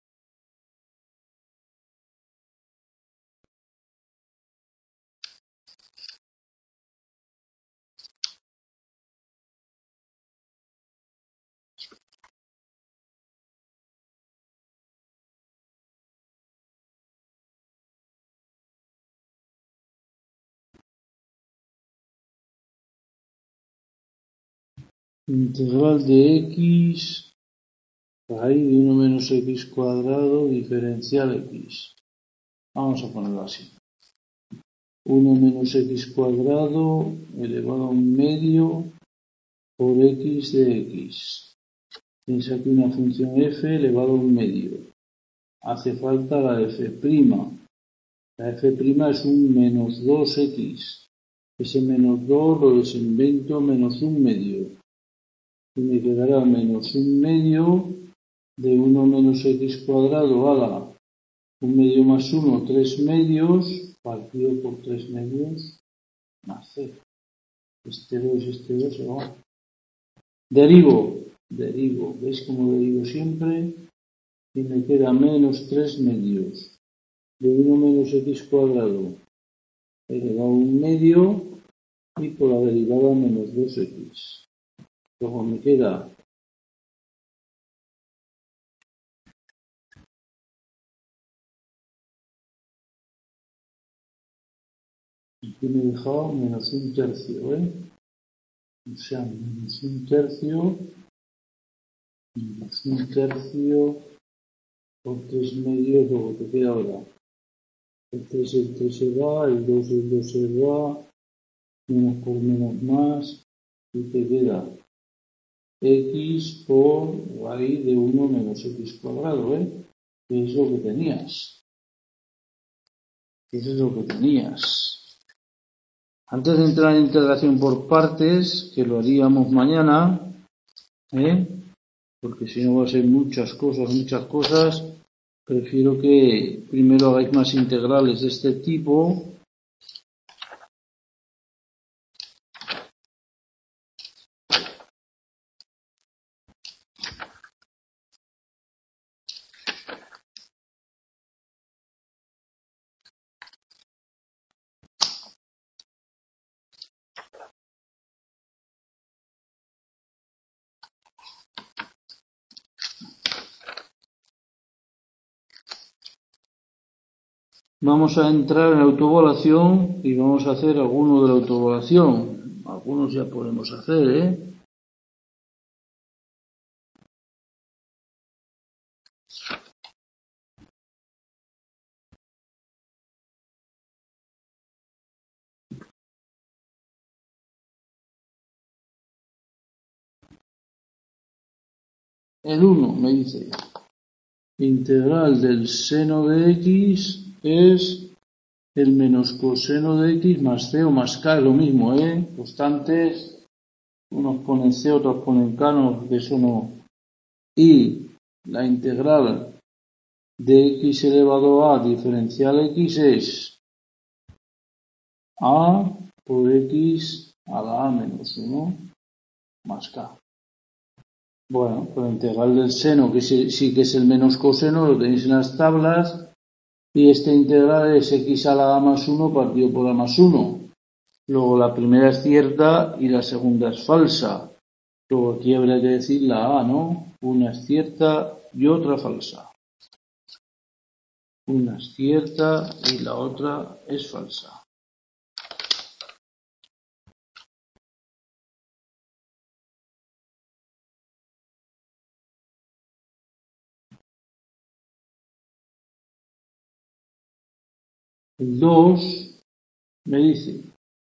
Integral de x raíz de 1 menos x cuadrado diferencial x. Vamos a ponerlo así. 1 menos x cuadrado elevado a un medio por x de x. Tienes aquí una función f elevado a un medio. Hace falta la f'. La f' es un menos 2x. Ese menos 2 lo desinvento menos un medio. Y me quedará menos un medio de 1 menos x cuadrado a la 1 medio más 1, 3 medios, partido por 3 medios, más 0. Este 2 se va. Derivo, ¿veis cómo derivo siempre? Y me queda menos 3 medios de 1 menos x cuadrado elevado a 1 medio y por la derivada menos 2x. Luego me queda aquí me he dejado menos 1 tercio, o sea, menos 1 tercio por 3 medios, luego te queda ahora el 3 se va, el 2 se va, menos por menos más, y te queda x por raíz de 1 menos x cuadrado, que es lo que tenías. Eso es lo que tenías. Antes de entrar en integración por partes, que lo haríamos mañana, porque si no va a ser muchas cosas, prefiero que primero hagáis más integrales de este tipo. Vamos a entrar en la autoevaluación y vamos a hacer alguno de la autoevaluación. Algunos ya podemos hacer, El 1 me dice, integral del seno de x es el menos coseno de x más c o más k, es lo mismo, constantes, unos ponen c, otros ponen k, no, de eso no. Y la integral de x elevado a diferencial x es a por x a la a menos 1 más k. Bueno, pues la integral del seno, que sí que es el menos coseno, lo tenéis en las tablas, y esta integral es x a la a más 1 partido por a más 1. Luego la primera es cierta y la segunda es falsa. Luego aquí habría que decir la a, ¿no? Una es cierta y otra falsa. Una es cierta y la otra es falsa. El 2 me dice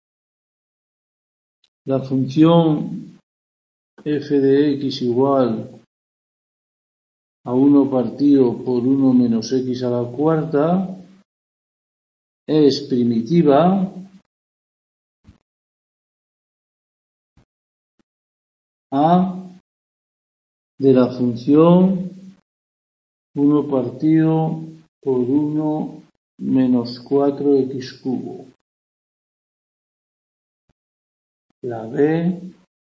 la función f de x igual a 1 partido por 1 menos x a la cuarta es primitiva a de la función 1 partido por 1 menos 4x cubo. La b,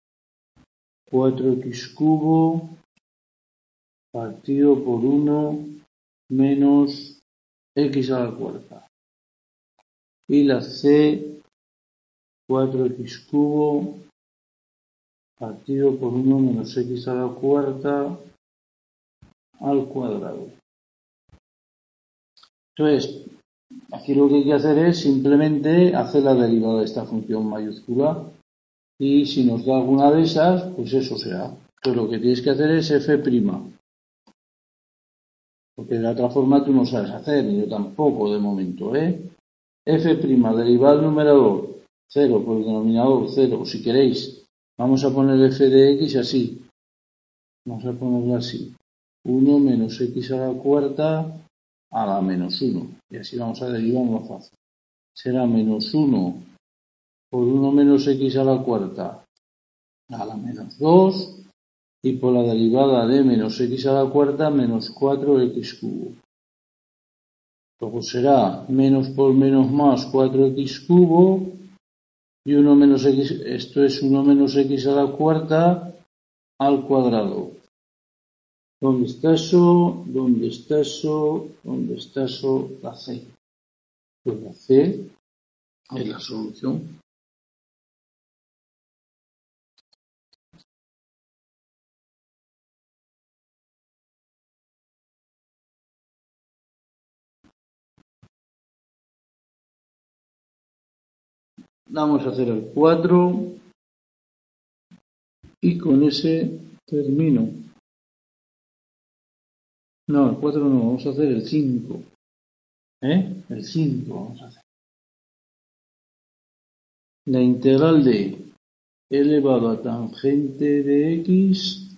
4x cubo partido por 1 menos x a la cuarta. Y la c, 4x cubo partido por 1 menos x a la cuarta al cuadrado. Entonces, aquí lo que hay que hacer es simplemente hacer la derivada de esta función mayúscula. Y si nos da alguna de esas, pues eso será. Entonces lo que tienes que hacer es f'. Porque de la otra forma tú no sabes hacer, ni yo tampoco de momento, f', derivada del numerador, 0 por el denominador, 0. Si queréis, vamos a poner f de x así. Vamos a ponerlo así. 1 menos x a la cuarta a la menos 1. Y así vamos a derivar más fácil. Será menos 1 por 1 menos x a la cuarta a la menos 2 y por la derivada de menos x a la cuarta menos 4x cubo. Luego será menos por menos más 4x cubo y 1 menos x, esto es 1 menos x a la cuarta al cuadrado. ¿Dónde está eso? ¿Dónde está eso? ¿Dónde está eso? La C. Pues la C es la solución. Vamos a hacer el 4 y con ese termino. No, el 4 no, vamos a hacer el 5. El 5 vamos a hacer. La integral de elevado a tangente de x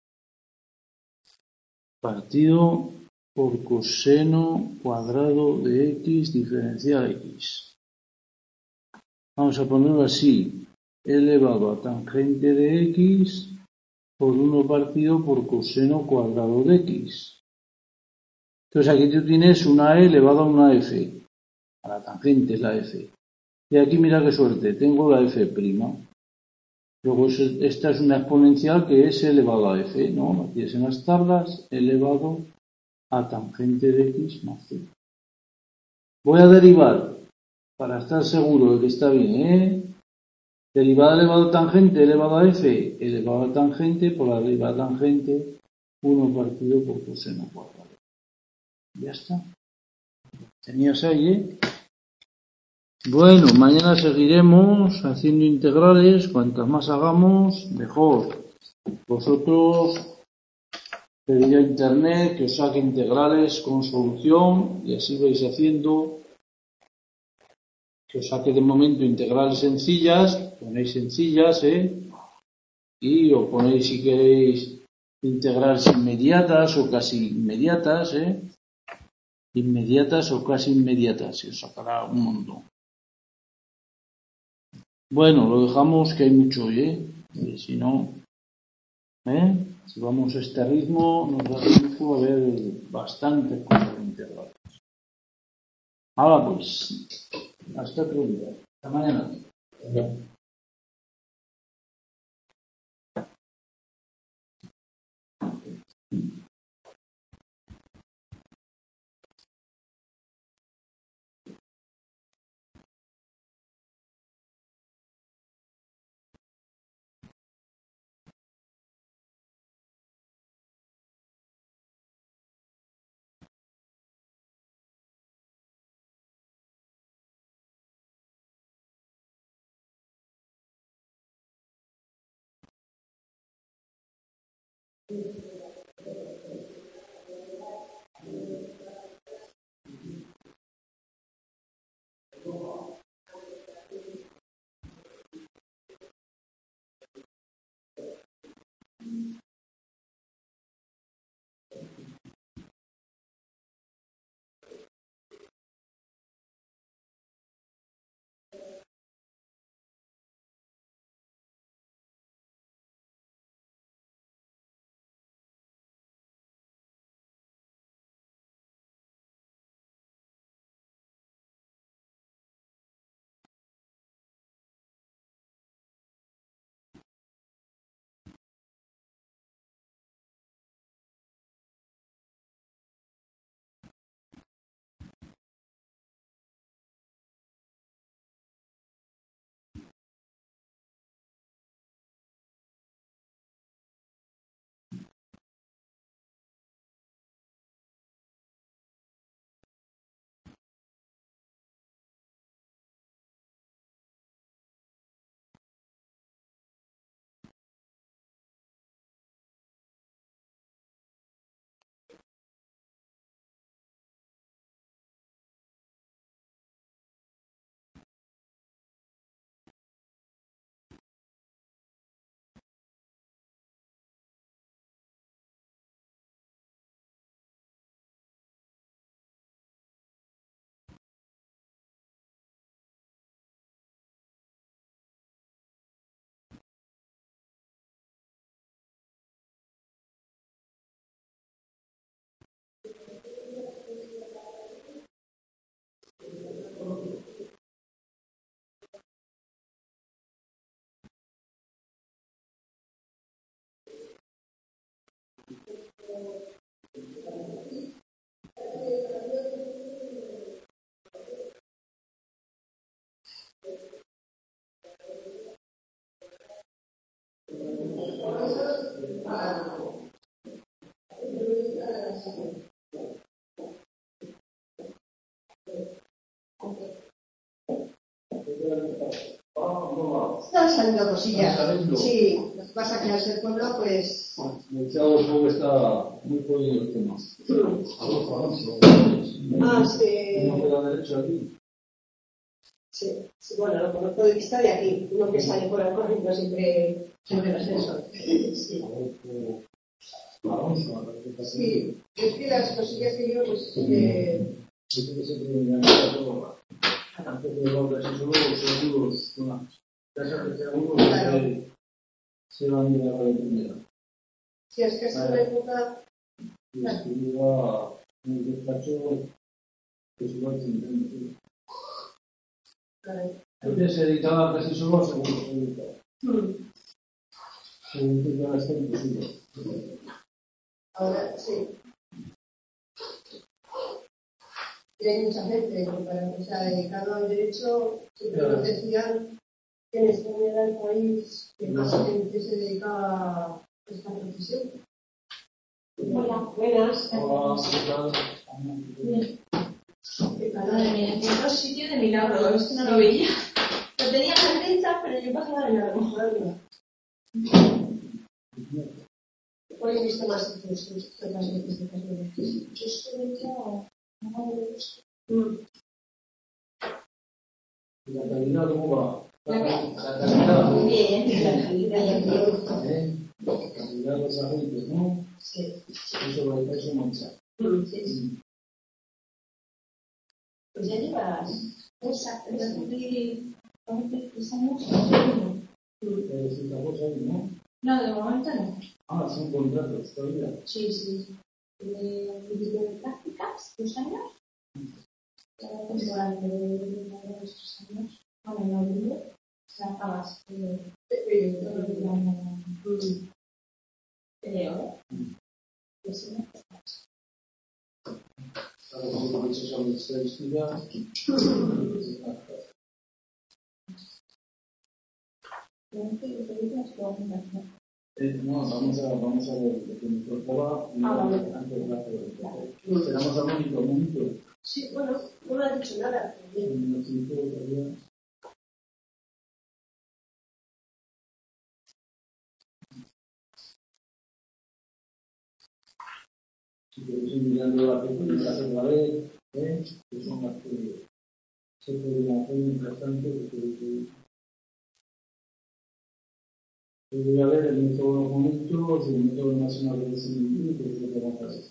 partido por coseno cuadrado de x diferencial x. Vamos a ponerlo así, elevado a tangente de x por 1 partido por coseno cuadrado de x. Entonces aquí tú tienes una e elevado a una f, a la tangente es la f. Y aquí mira qué suerte, tengo la f'. Luego esta es una exponencial que es elevado a f, ¿no? Aquí es en las tablas, elevado a tangente de x más c. Voy a derivar, para estar seguro de que está bien, Derivada elevado a tangente elevado a f elevado a tangente por la derivada tangente 1 partido por coseno cuadrado. Ya está. Tenías ahí, Bueno, mañana seguiremos haciendo integrales. Cuantas más hagamos, mejor. Vosotros pedid a internet que os saque integrales con solución y así vais haciendo. Que os saque de momento integrales sencillas, ponéis sencillas, y os ponéis si queréis integrales inmediatas o casi inmediatas, inmediatas o casi inmediatas, y os sacará un montón. Bueno, lo dejamos que hay mucho hoy, y si no, si vamos a este ritmo, nos da tiempo a ver bastantes cosas integrales. Ahora pues, hasta otro día. Hasta mañana. Están saliendo cosillas. Sí, lo que pasa es que al ser pueblo, pues. El Chavo Show está muy jodido el tema. Ah, sí. ¿No queda derecho aquí? Sí, bueno, lo conozco de vista de aquí. Uno que sale por el corriendo siempre va a ser eso. Sí. Sí, es que las cosillas que yo, pues. Yo que siempre me han dado antes de los seguros, una casa de seguros se van a ir a la primera. Si es que es una época. Y estuviera en el despacho que se va a tener. Antes se dedicaba casi solo a seguros se dedicaba. Según que ahora está imposible. Ahora sí. Y hay mucha gente que se ha dedicado al derecho, siempre nos decían que en España era el país que más gente se dedicaba a esta profesión. Hola, buenas. Hola, ¿qué tal? Bien. Madre mía, en otro sitio de milagro, es que no lo veía. Lo tenía a la derecha, pero yo pasaba de largo. Hoy he visto más veces de casualidad. Yo estoy dentro, no de esto. ¿Y la calidad cómo va? ¿La qué? La calidad. Muy bien, la calidad. La calidad de los aceites, ¿no? Sí. Eso mancha. Sí. Pues ya llevas 3 años. ¿Es otra cosa ahí, no? No, de momento no. Ah, son contratos todavía. Sí. De prácticas, 2 años. Temporal de 3 años. Bueno, en noviembre se acabas todo el año. Y si no, Ahora cuando lo echas a la estadística. No, vamos a ver lo que me tocaba antes de la pregunta. Esperamos a Mónica un momento. Sí, bueno, no me ha dicho nada. Si queréis ir mirando la película otra vez, que son las que se pueden hacer importantes, voy a ver el método de los momentos y el método nacional de similitud, que es lo que vamos a ver.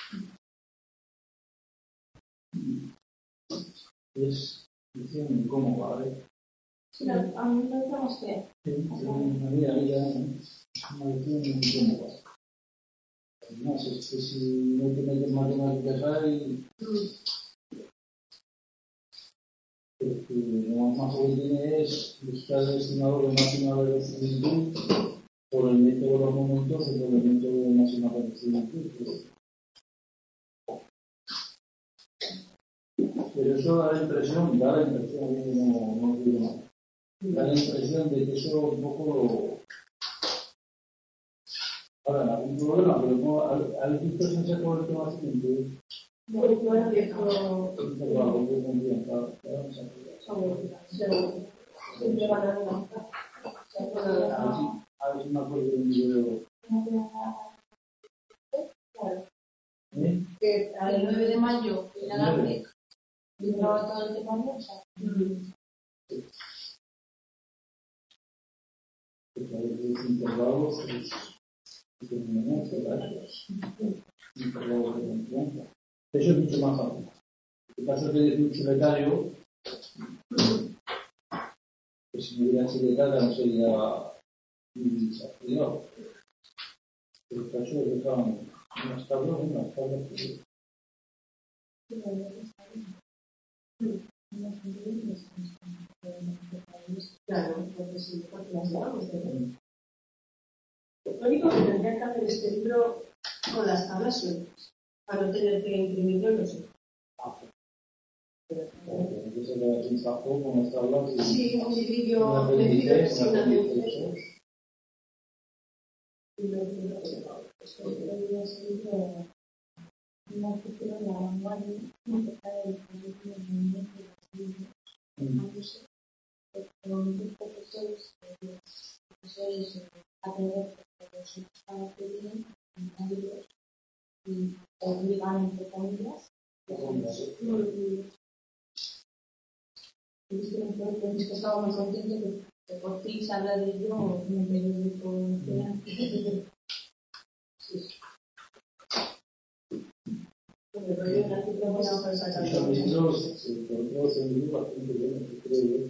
Es diciendo cómo va, ¿vale? sí, a mí me tenemos que. Una vida, una lección de cómo va. Además, es que si no te metes matemáticas ahí, lo más que tiene es buscar el estimador de máxima de similitud por el método de los momentos y por el método de máxima de similitud. Pero eso da la impresión, no digo nada, da la impresión de que eso un poco ahora, algún problema, pero no, ¿habéis visto ese sector de conocimiento? Bueno, viejo. Siempre van a ver. A ver si me acuerdo de un video. Que el 9 de mayo era la PEC y grababa todo el tema mucho. Intervalos intervalos de confianza. Eso es mucho más fácil. El caso es que decir un secretario, que si me hubiera secretaria no sería desafiliado. Pero el caso es que dejaban unas tablas. Claro, porque si las llevamos lo único que tendría que hacer este libro con las tablas sueltas, para no tener que imprimirlo en los otros. Sí, un librillo metido sin atención. Es que estaba muy contento que por fin se habla de ello en el periódico nacional. Esos libros, todos son libros bastante buenos, creo yo.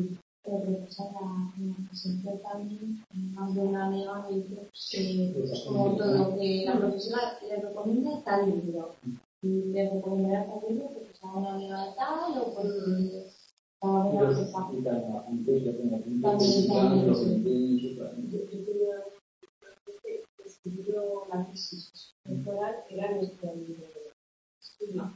Se fue también más de una amiga me dijo que como todo, que la profesora le recomienda tal libro. Y le recomendará tal libro porque es una amiga de tal o porque la crisis temporal era nuestro libro.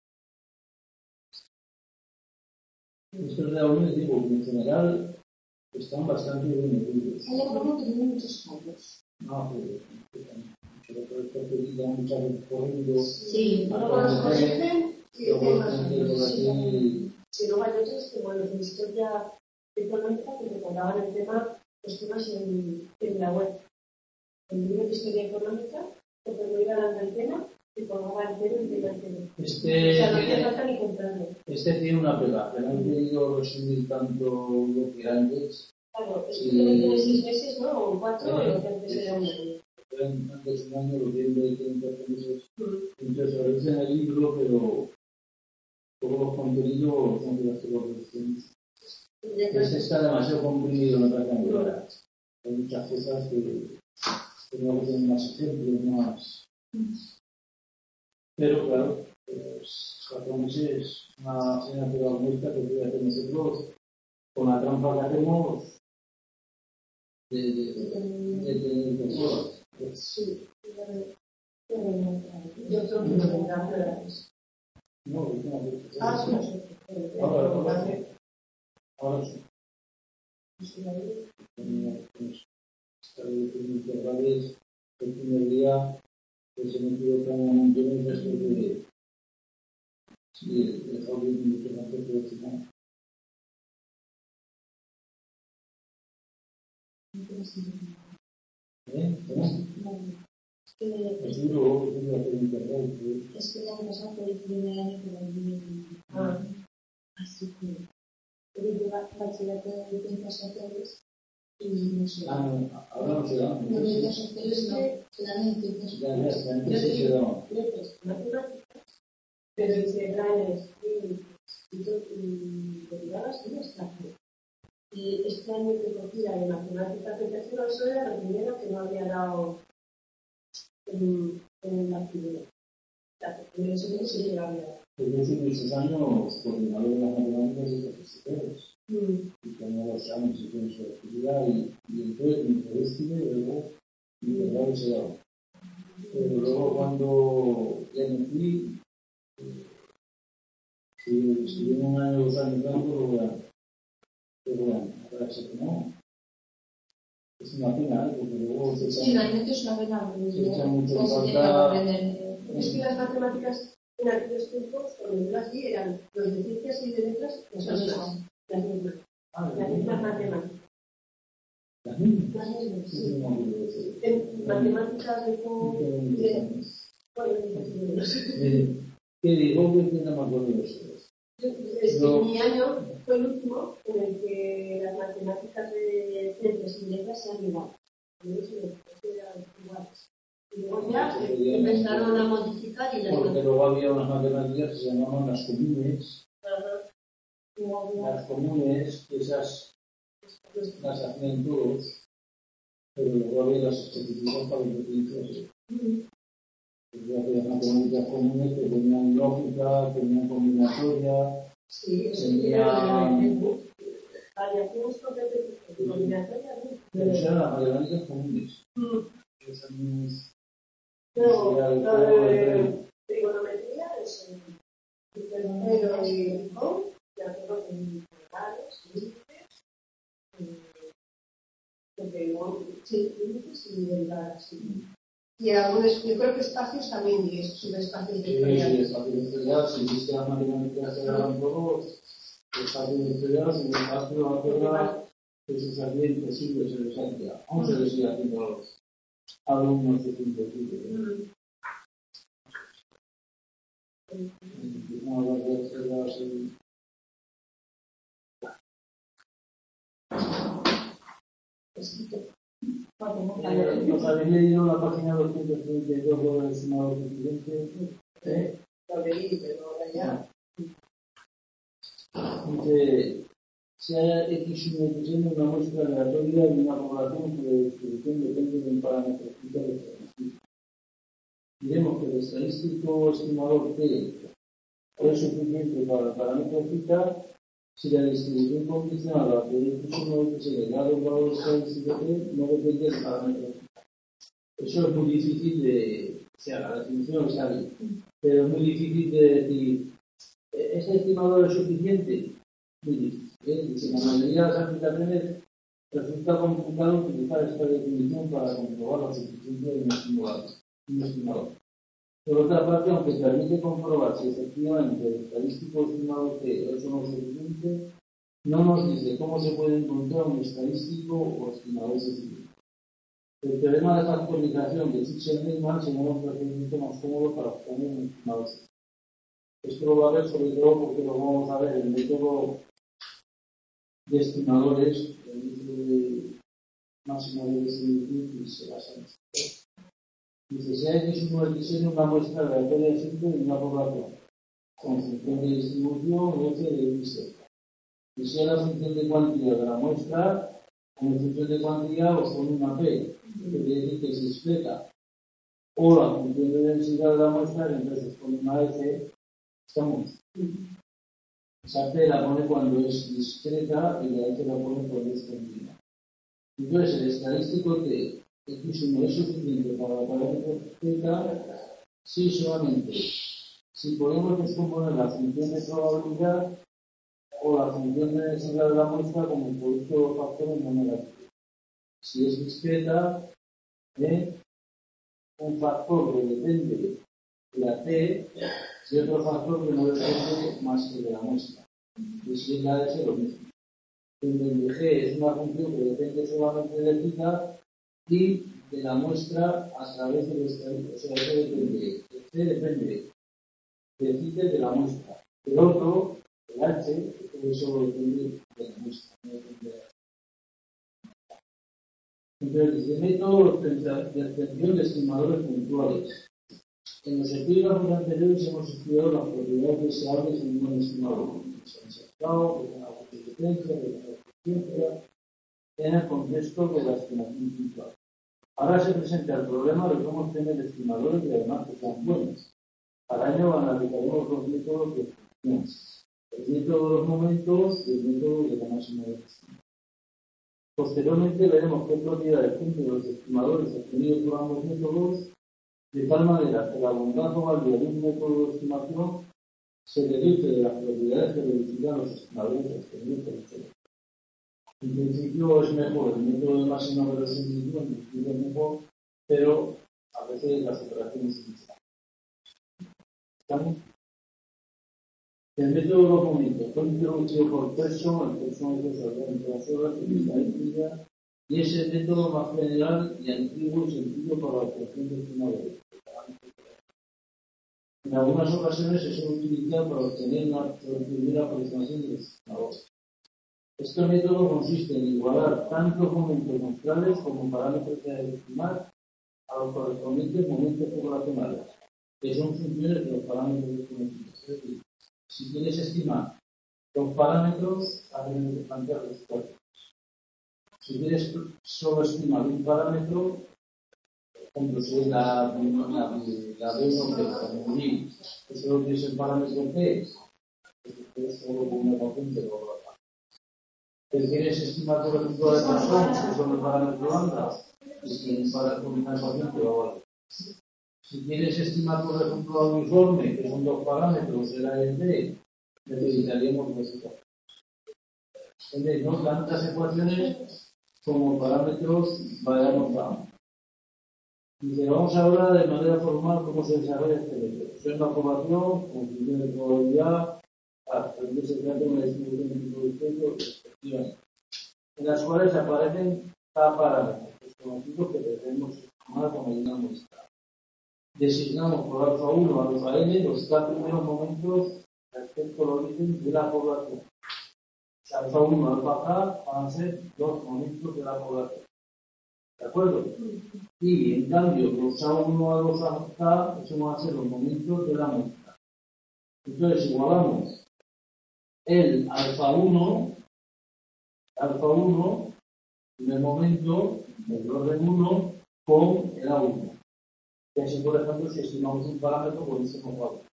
Estos de aún les digo que en general están bastante bien metidos. El economía tiene muchos fallos. No, pero porque ya muchas veces corriendo. Sí, luego los corrigen y luego más aquí. Sí, luego hay otros que, bueno, de historia económica que recordaban el tema, los temas en la web. El libro de historia económica, porque no iba dando el tema, y colgaba entero y tema entero. O sea, no hacía falta ni comprarlo. Este tiene una pega, que no he querido resumir tanto lo que antes. Claro, es que tiene 6 meses, ¿no? O 4, o lo que antes era un año. Antes un año, lo tiene 30 meses. Entonces, aparece en el libro, pero todos los contenidos son de las teorías. Este está demasiado comprimido, me parece muy raro. Hay muchas cosas que no tienen más ejemplos, más. Pero claro, los japoneses es una pedagogista que puede hacer nosotros con la trampa que hacemos de tener personas. Sí, yo creo que no tendrá pruebas. No, ahora sí. El primer día que se metió tan en el resto de el audio mucho más profesional. Es duro hacer internet. Es que el año pasado fue el primer año que volví así que lleva bachillerato de ciencias sociales y no sé. Ahora no se da. No, ciencias sociales no, se dan en ciencias sociales. Ya, antes sí se daba. Matemáticas, pero integrales y derivadas y extracción. Y este año que cogí la de matemáticas de tercero, eso era lo primero que no había dado en la primera. La primera segundo sí que lo había dado. Desde hace muchos años, coordinador de las matemáticas y profesores. Y tenía los años y tiene su actividad y entonces me luego integral se daba. Pero luego cuando ya me fui, si estuve un año, 2 años dando, ahora sé que no. Es una pena, porque luego se realmente es una pena. Se echa mucho falta. Es que las matemáticas en aquellos tiempos, cuando yo las vi, eran los de ciencias y de letras, las mismas. Las mismas matemáticas. ¿Las mismas? Las mismas, sí. Sí. En matemáticas de ¿Qué digo? Que no me acuerdo de eso. Mi año fue el último en el que las matemáticas de ciencias y letras se han igual. Y luego ya empezaron a modificar y porque luego había unas matemáticas que se llamaban las comunes. Las comunes, esas las hacían todos, pero luego había las específicas para los ciencias. Había matemáticas comunes que tenían lógica, tenían combinatoria, tenían variaciones combinatorias. Pero esas eran las matemáticas comunes. Lo de trigonometría es el tercero y el con, de acuerdo con integrales, límites, límites y derivadas. Y algunos, yo creo que espacios también, y subespacios vectoriales. Sí, espacios vectoriales, si viste las matemáticas eran todos, espacios vectoriales, y el espacio de la Tierra, eso se hacía imposible, se les hacía. Aún se les sigue haciendo a los alumnos de imposible. escrito. ¿Nos habéis leído la página 232 del estimado presidente? Lo leí, pero ahora ya. Dice, sea X1 X una muestra aleatoria de una población cuya distribución depende de un parámetro fija de estadística. Diremos que el estadístico estimador T es suficiente para el parámetro fija si la distribución condicionada de X1 X dado el valor estadístico T no depende del parámetro fija. Eso es muy difícil de... O sea, la definición está bien, pero es muy difícil de decir ¿este estimador es suficiente? Muy difícil. Si la mayoría de las aplicaciones resulta complicado utilizar esta definición para comprobar la suficiencia de un estimador. Por otra parte, aunque permite comprobar si efectivamente el estadístico estimado que es o no suficiente, no nos dice cómo se puede encontrar un estadístico o estimador suficiente. El teorema de factorización de Chitzer-Needham será un procedimiento más cómodo para obtener un estimador suficiente. Esto lo va a ver sobre todo porque lo vamos a ver en el método de estimadores, el método de máxima de desigualdad y se basa en esto. Dice, sea X1 X una muestra aleatoria simple de una población, con función de distribución F de X. Y sea la función de cuantía de la muestra, como función de cuantía os pone una P, que quiere decir que es discreta. O la función de densidad de la muestra, entonces os pone una F. Estamos. Esa P la pone cuando es discreta y la F la pone cuando es continua. Entonces, el estadístico de X1 es suficiente para la parámetro θ si solamente si podemos descomponer la función de probabilidad o la función de densidad de la muestra como producto de los factores no negativos. Si es discreta, un factor que depende de la T y otro factor que no depende más que de la muestra. Y si es la S, lo mismo. Donde G es una función que depende solamente de θ y de la muestra a través del estadístico. O sea, eso depende. El C depende del θ de la muestra. El otro, el H, eso depende de la muestra. No depende de la... Entonces, el método de obtención de estimadores puntuales. En los epígrafos anteriores hemos estudiado las propiedades deseables de un buen estimador, que se han aceptado, que tenga consistencia, que tenga eficiencia, en el contexto de la estimación puntual. Ahora se presenta el problema de cómo obtener estimadores y además que sean buenos. Para ello analizaremos los métodos de obtención, el método de los momentos y el método de la máxima de estima. Posteriormente veremos qué propiedades tienen los estimadores obtenidos por ambos métodos, de tal manera que la bondad o valía de un método de estimación se deduce de las propiedades que verifican los estimadores obtenidos por el método. En principio es mejor el método de máxima verosimilitud, en principio es mejor, pero a veces las operaciones se necesitan. ¿Estamos? El método de los momentos fue introducido por Pearson, el Pearson es el las horas de estadística, y es el método más general y antiguo y sencillo para la obtención de estimadores. En algunas ocasiones se suele utilizar para obtener una primera aproximación de los estimadores. Este método consiste en igualar tantos momentos muestrales como parámetros que hay que estimar a los correspondientes momentos poblacionales, que son funciones de los parámetros desconocidos. Es decir, si quieres estimar los parámetros, habría que plantear los cálculos. Si quieres solo estimar un parámetro, por ejemplo, si es la B1 como y, que solo tienes el parámetro P, es solo con una ecuación de lo que quieres estimar, por ejemplo, la ecuación, que son el parámetro lambda, y tienes con una ecuación que va a valer. Si quieres estimar, por ejemplo, el uniforme, que son dos parámetros, el A y el B, necesitaríamos dos ecuaciones. ¿Entendéis? ¿No? Tantas ecuaciones como parámetros vayamos a. Dice, vamos a hablar de manera formal cómo se desarrolla este método. Es una aprobación, con función de probabilidad, donde se trata de una distribución de tipo discreto, respectivamente, en las cuales aparecen cada parámetro, desconocidos que debemos estimar con ayuda muestra. Designamos por alfa 1 a alfa n los tres primeros momentos respecto al origen de la población. Alfa 1 alfa k van a ser los momentos de la población. ¿De acuerdo? Y en cambio, los A1 a los AK, eso van a ser los momentos de la muestra. Entonces, igualamos el alfa 1, en el momento, el orden 1, con el A1. Y así, por ejemplo, si estimamos un parámetro, pues ese no vale.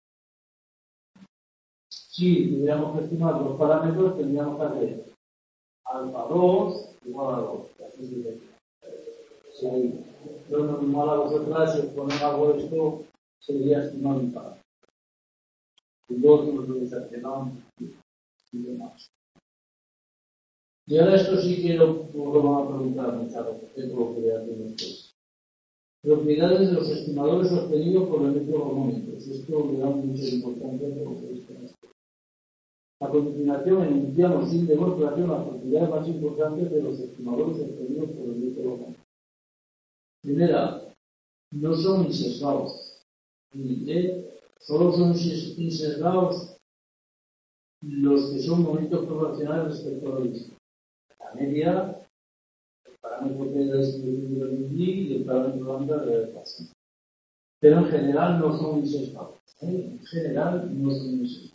Si tuviéramos que estimar los parámetros, tendríamos que hacer alfa 2 igual a 2. Así se dice. Si yo normal a vosotras, si os ponen algo de esto, sería estimar un parámetro. Y luego nos lo desaccionamos y demás. Y ahora esto sí quiero, lo van a preguntar muchas veces, ¿qué es lo que hacen ustedes? Propiedades de los estimadores obtenidos por el método harmónicos. Esto le da mucha importancia a lo que es esto. A continuación, enunciamos sin demostración las propiedades más importantes de los estimadores obtenidos por el método harmónico. Primera, no son insesgados. Solo son insesgados los que son momentos proporcionales respecto a la lista. La media, el parámetro de la distribución del Mini y el parámetro lambda de la deflación. Pero en general no son insesgados. En general no son insesgados.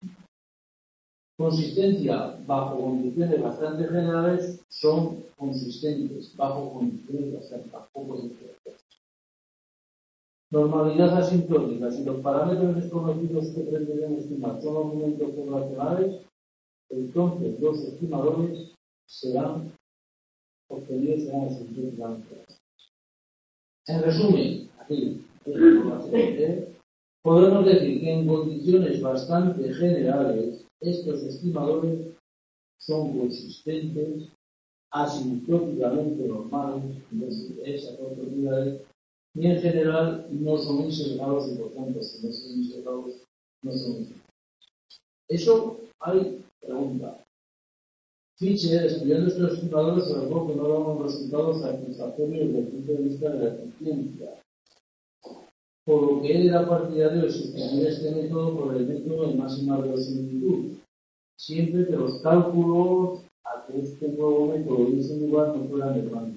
Consistencia bajo condiciones bastante generales son consistentes bajo condiciones bastante poco diferentes. Normalidad asintótica. Si los parámetros desconocidos que pretenden estimar son los momentos poblacionales, entonces los estimadores serán obtenidos asintóticamente. En resumen, aquí, podemos decir que en condiciones bastante generales, estos estimadores son consistentes, asintóticamente normales, esas propiedades, y en general no son insesgados y por tanto, si no son insesgados, no son insesgados. Eso hay pregunta. Fischer, estudiando estos estimadores, observó que no daban resultados satisfactorios desde el punto de vista de la eficiencia, por lo que él era partidario de sustituir este método por el método de máxima verosimilitud, siempre que los cálculos a que este nuevo método diesen lugar no fueran de cuántica.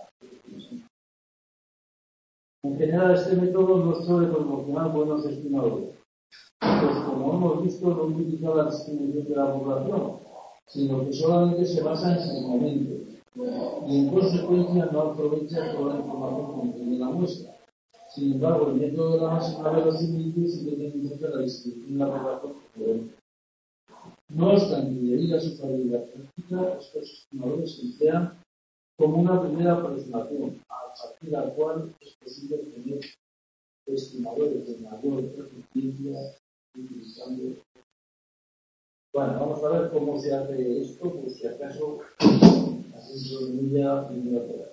En general, este método no suele proporcionar buenos estimadores, pues como hemos visto, no utiliza la distribución de la población, sino que solamente se basa en sus momentos, y en consecuencia no aprovecha toda la información contenida en la muestra. Sin embargo, el método de la máxima verosimilitud sí que tiene en cuenta la distribución de la población. No obstante, debido a su fiabilidad práctica, estos estimadores se emplean como una primera aproximación, a partir de la cual es posible obtener estimadores de mayor eficiencia utilizando. Bueno, vamos a ver cómo se hace esto, por si acaso, así primera prueba.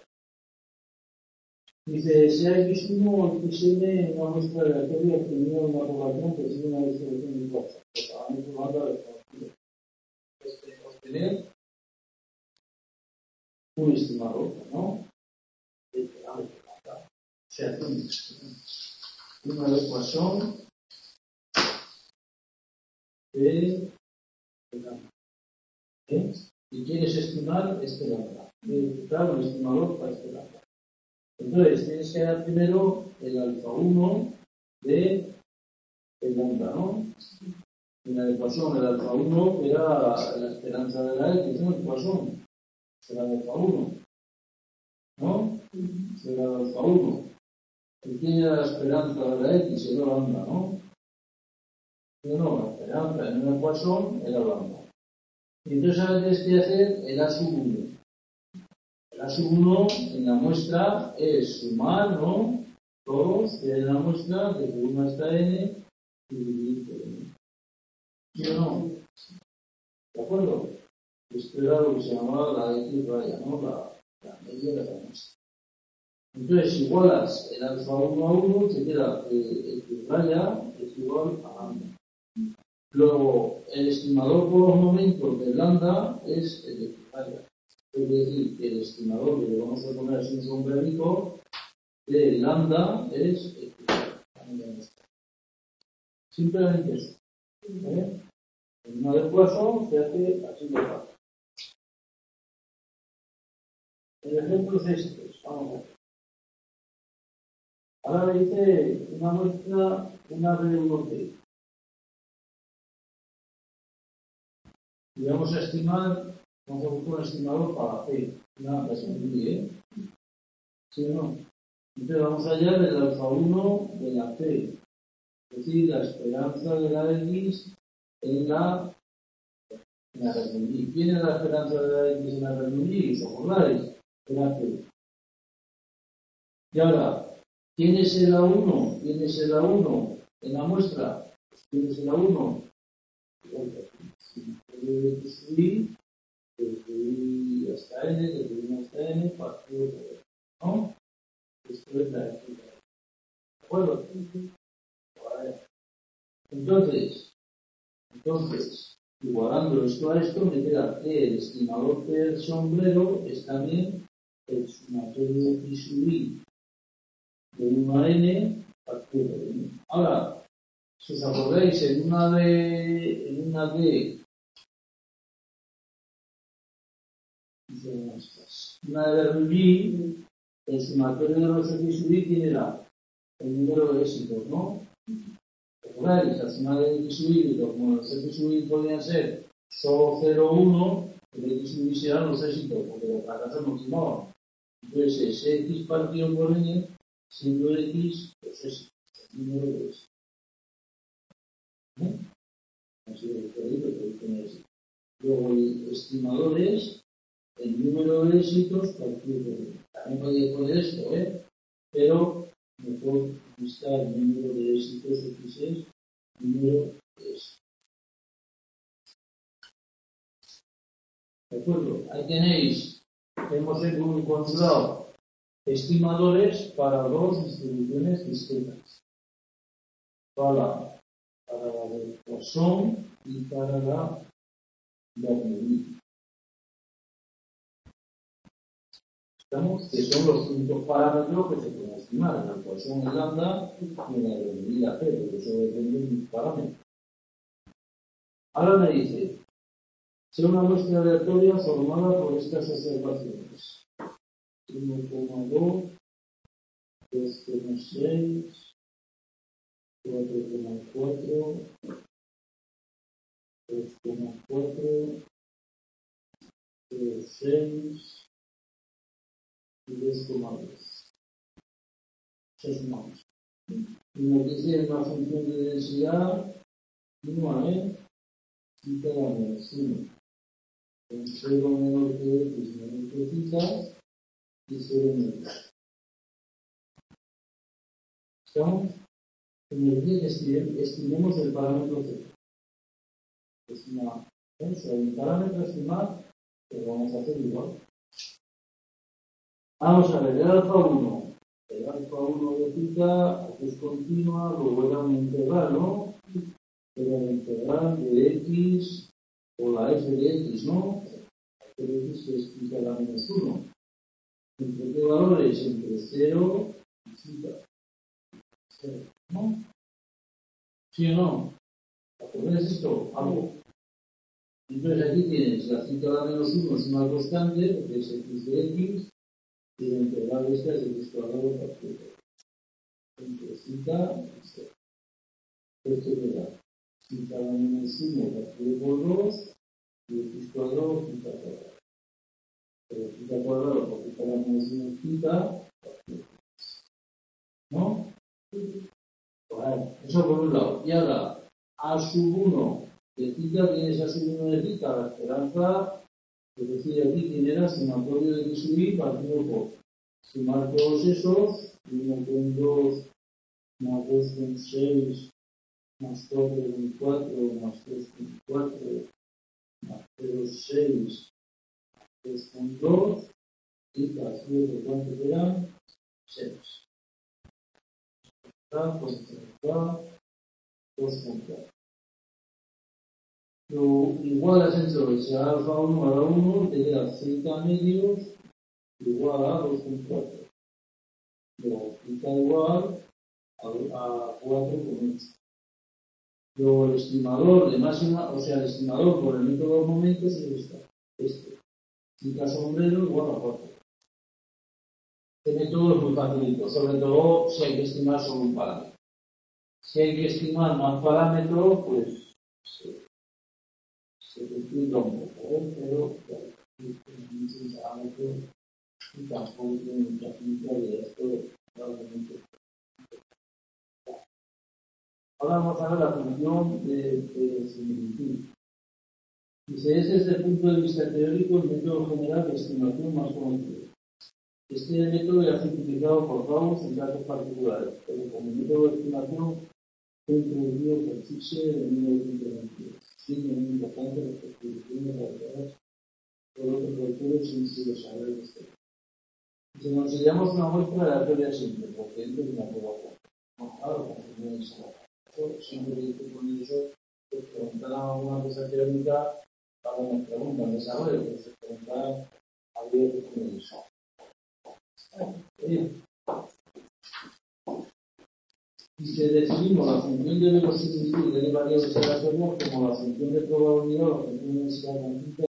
Dice, se ha visto un XM en una muestra aleatoria obtenida en una población que sigue una distribución de clase. Los parámetros de obtener un estimador, ¿no? Se hace una adecuación de y quieres estimar este lambda. Claro, un estimador para este lambda. Entonces, tienes que dar primero el alfa 1 de el lambda, ¿no? En la ecuación, el alfa 1 era la esperanza de la X, ¿no? Ecuación. Será el alfa 1. ¿No? Será el alfa 1. ¿Y quién era la esperanza de la X? Era lambda, ¿no? No, la esperanza en una ecuación era lambda. Y entonces ahora tienes que hacer el A sub 1. El A sub 1 en la muestra es sumar, ¿no? Todos que en la muestra desde 1 hasta n y dividir por n. ¿Sí o no? ¿De acuerdo? Esto era lo que se llamaba la X raya, ¿no? La media de la muestra. Entonces, igualas el alfa 1 a 1, te queda X raya es igual a lambda. Luego, el estimador por los momentos de lambda es el X raya. Es decir, que el estimador, que le vamos a poner así un sombrerito, de lambda es X raya. Simplemente eso. ¿Vale? En una ecuación se hace así de fácil. El ejemplo es este. Vamos a ver. Ahora me dice una muestra, una red europea. Y vamos a estimar, vamos a buscar un estimador para C. Una presentación, ¿eh? ¿Sí o no? Entonces vamos allá del alfa 1 de la C. Es decir, la esperanza de la X en la reunión. ¿Quién es la esperanza de la X en la reunión? ¿Os acordáis? Era C. Y ahora, ¿quién es el A1? ¿Quién es el A1 en la muestra? ¿Quién es el A1? Desde I hasta N, desde 1 hasta N, partido por N, ¿no? Esto es la X. ¿De acuerdo? Vale. Entonces, igualando esto a esto, me queda que el estimador del sombrero es también el sumatorio de X sub I de 1 a N partido por N. Ahora, si os acordáis, en una de Bernoulli, el sumatorio de los X sub I, ¿quién era? El número de éxitos, ¿no? ¿Recordáis? Al final del X sub I, como los X sub I podían ser solo 0, 1, el X sub I serán los éxitos, porque los fracasos no sumaban. Entonces, ese X partido por N, siendo X, los éxitos, el número de éxitos. ¿No? Así de perdido, pero tiene éxito. Luego, el estimador es el número de éxitos partido por N. También podéis poner esto, pero mejor buscar el número de éxitos X es número de éxitos. ¿De acuerdo? Ahí tenéis, hemos encontrado estimadores para dos distribuciones discretas. Para la de Poisson y para la Bernoulli. Que son los únicos parámetros que se pueden estimar. La Poisson es lambda y la Bernoulli la P, porque eso depende de un parámetro. Ahora me dice, sea una muestra aleatoria formada por estas observaciones. 1,2, 2,6, 4,4, 3,4, 0,6 y 2,2. Eso sumamos. Y me dice una función de densidad 1 a n, y cada menos 1. Con 0 menor que x menor que θ y 0 menos. ¿Estamos? Nos dice que estimemos el parámetro C. Estimar. Si hay un parámetro estimar, lo vamos a hacer igual. Vamos a ver, el alfa 1. El alfa 1 de θ es continua, luego era un integral, ¿no? Era la integral de x o la f de x, ¿no? F de x que es θ a la menos 1. ¿Entre qué valores? Entre 0 y θ. 0, ¿no? ¿Sí o no? ¿Acordáis esto? Algo. Entonces aquí tienes la θ a la menos 1 es una constante, porque es x de x, y la integral de esta es x cuadrado partido entre θ y 0. Esto queda θ a la menos 1 partido por 2 y x cuadrado θ cuadrado. Pero θ cuadrado por θ a la menos 1 es θ partido por 2. ¿No? Bueno, eso por un lado. Y ahora, a sub 1 de θ, tienes a sub 1 de θ, la esperanza, es decir, aquí tienes sumatorio de x sub I partido por sumar todos esos, 1,2 más 2,6 más 4,4 más 3,4 más 0,6 más 3,2 y las 7, ¿cuántos serán? 6. Contra 2,4. Igual has hecho ese alfa 1 a la 1, te queda z medios igual a 2,4. Luego θ igual a 4,8. Luego el estimador de máxima, o sea, el estimador por el método de momentos es este. Θ sombrero igual a 4. Este método es muy facilito, sobre todo si hay que estimar solo un parámetro. Si hay que estimar más parámetros, pues se complica un poco, pero muchos parámetros y tampoco tiene mucha ciencia de esto probablemente. Ahora vamos a ver la función de similitud. Dice, ese es desde el punto de vista teórico el método general de estimación más conocido. Este método ya fue utilizado por Gauss en casos particulares, pero como método de estimación fue introducido por Fischer en 1922, siendo muy importante las contribuciones realizadas por otros autores sin saber de este. Si consideramos una muestra de la teoría simple, porque es una prueba. No, claro, como no es siempre que con eso, pues preguntar a una cosa teórica, algunas preguntas de desarrollo, pues se preguntar a ver cómo es eso. Y si definimos la función de verosimilitud de variables aleatorias como la función de probabilidad o la función de densidad conjunta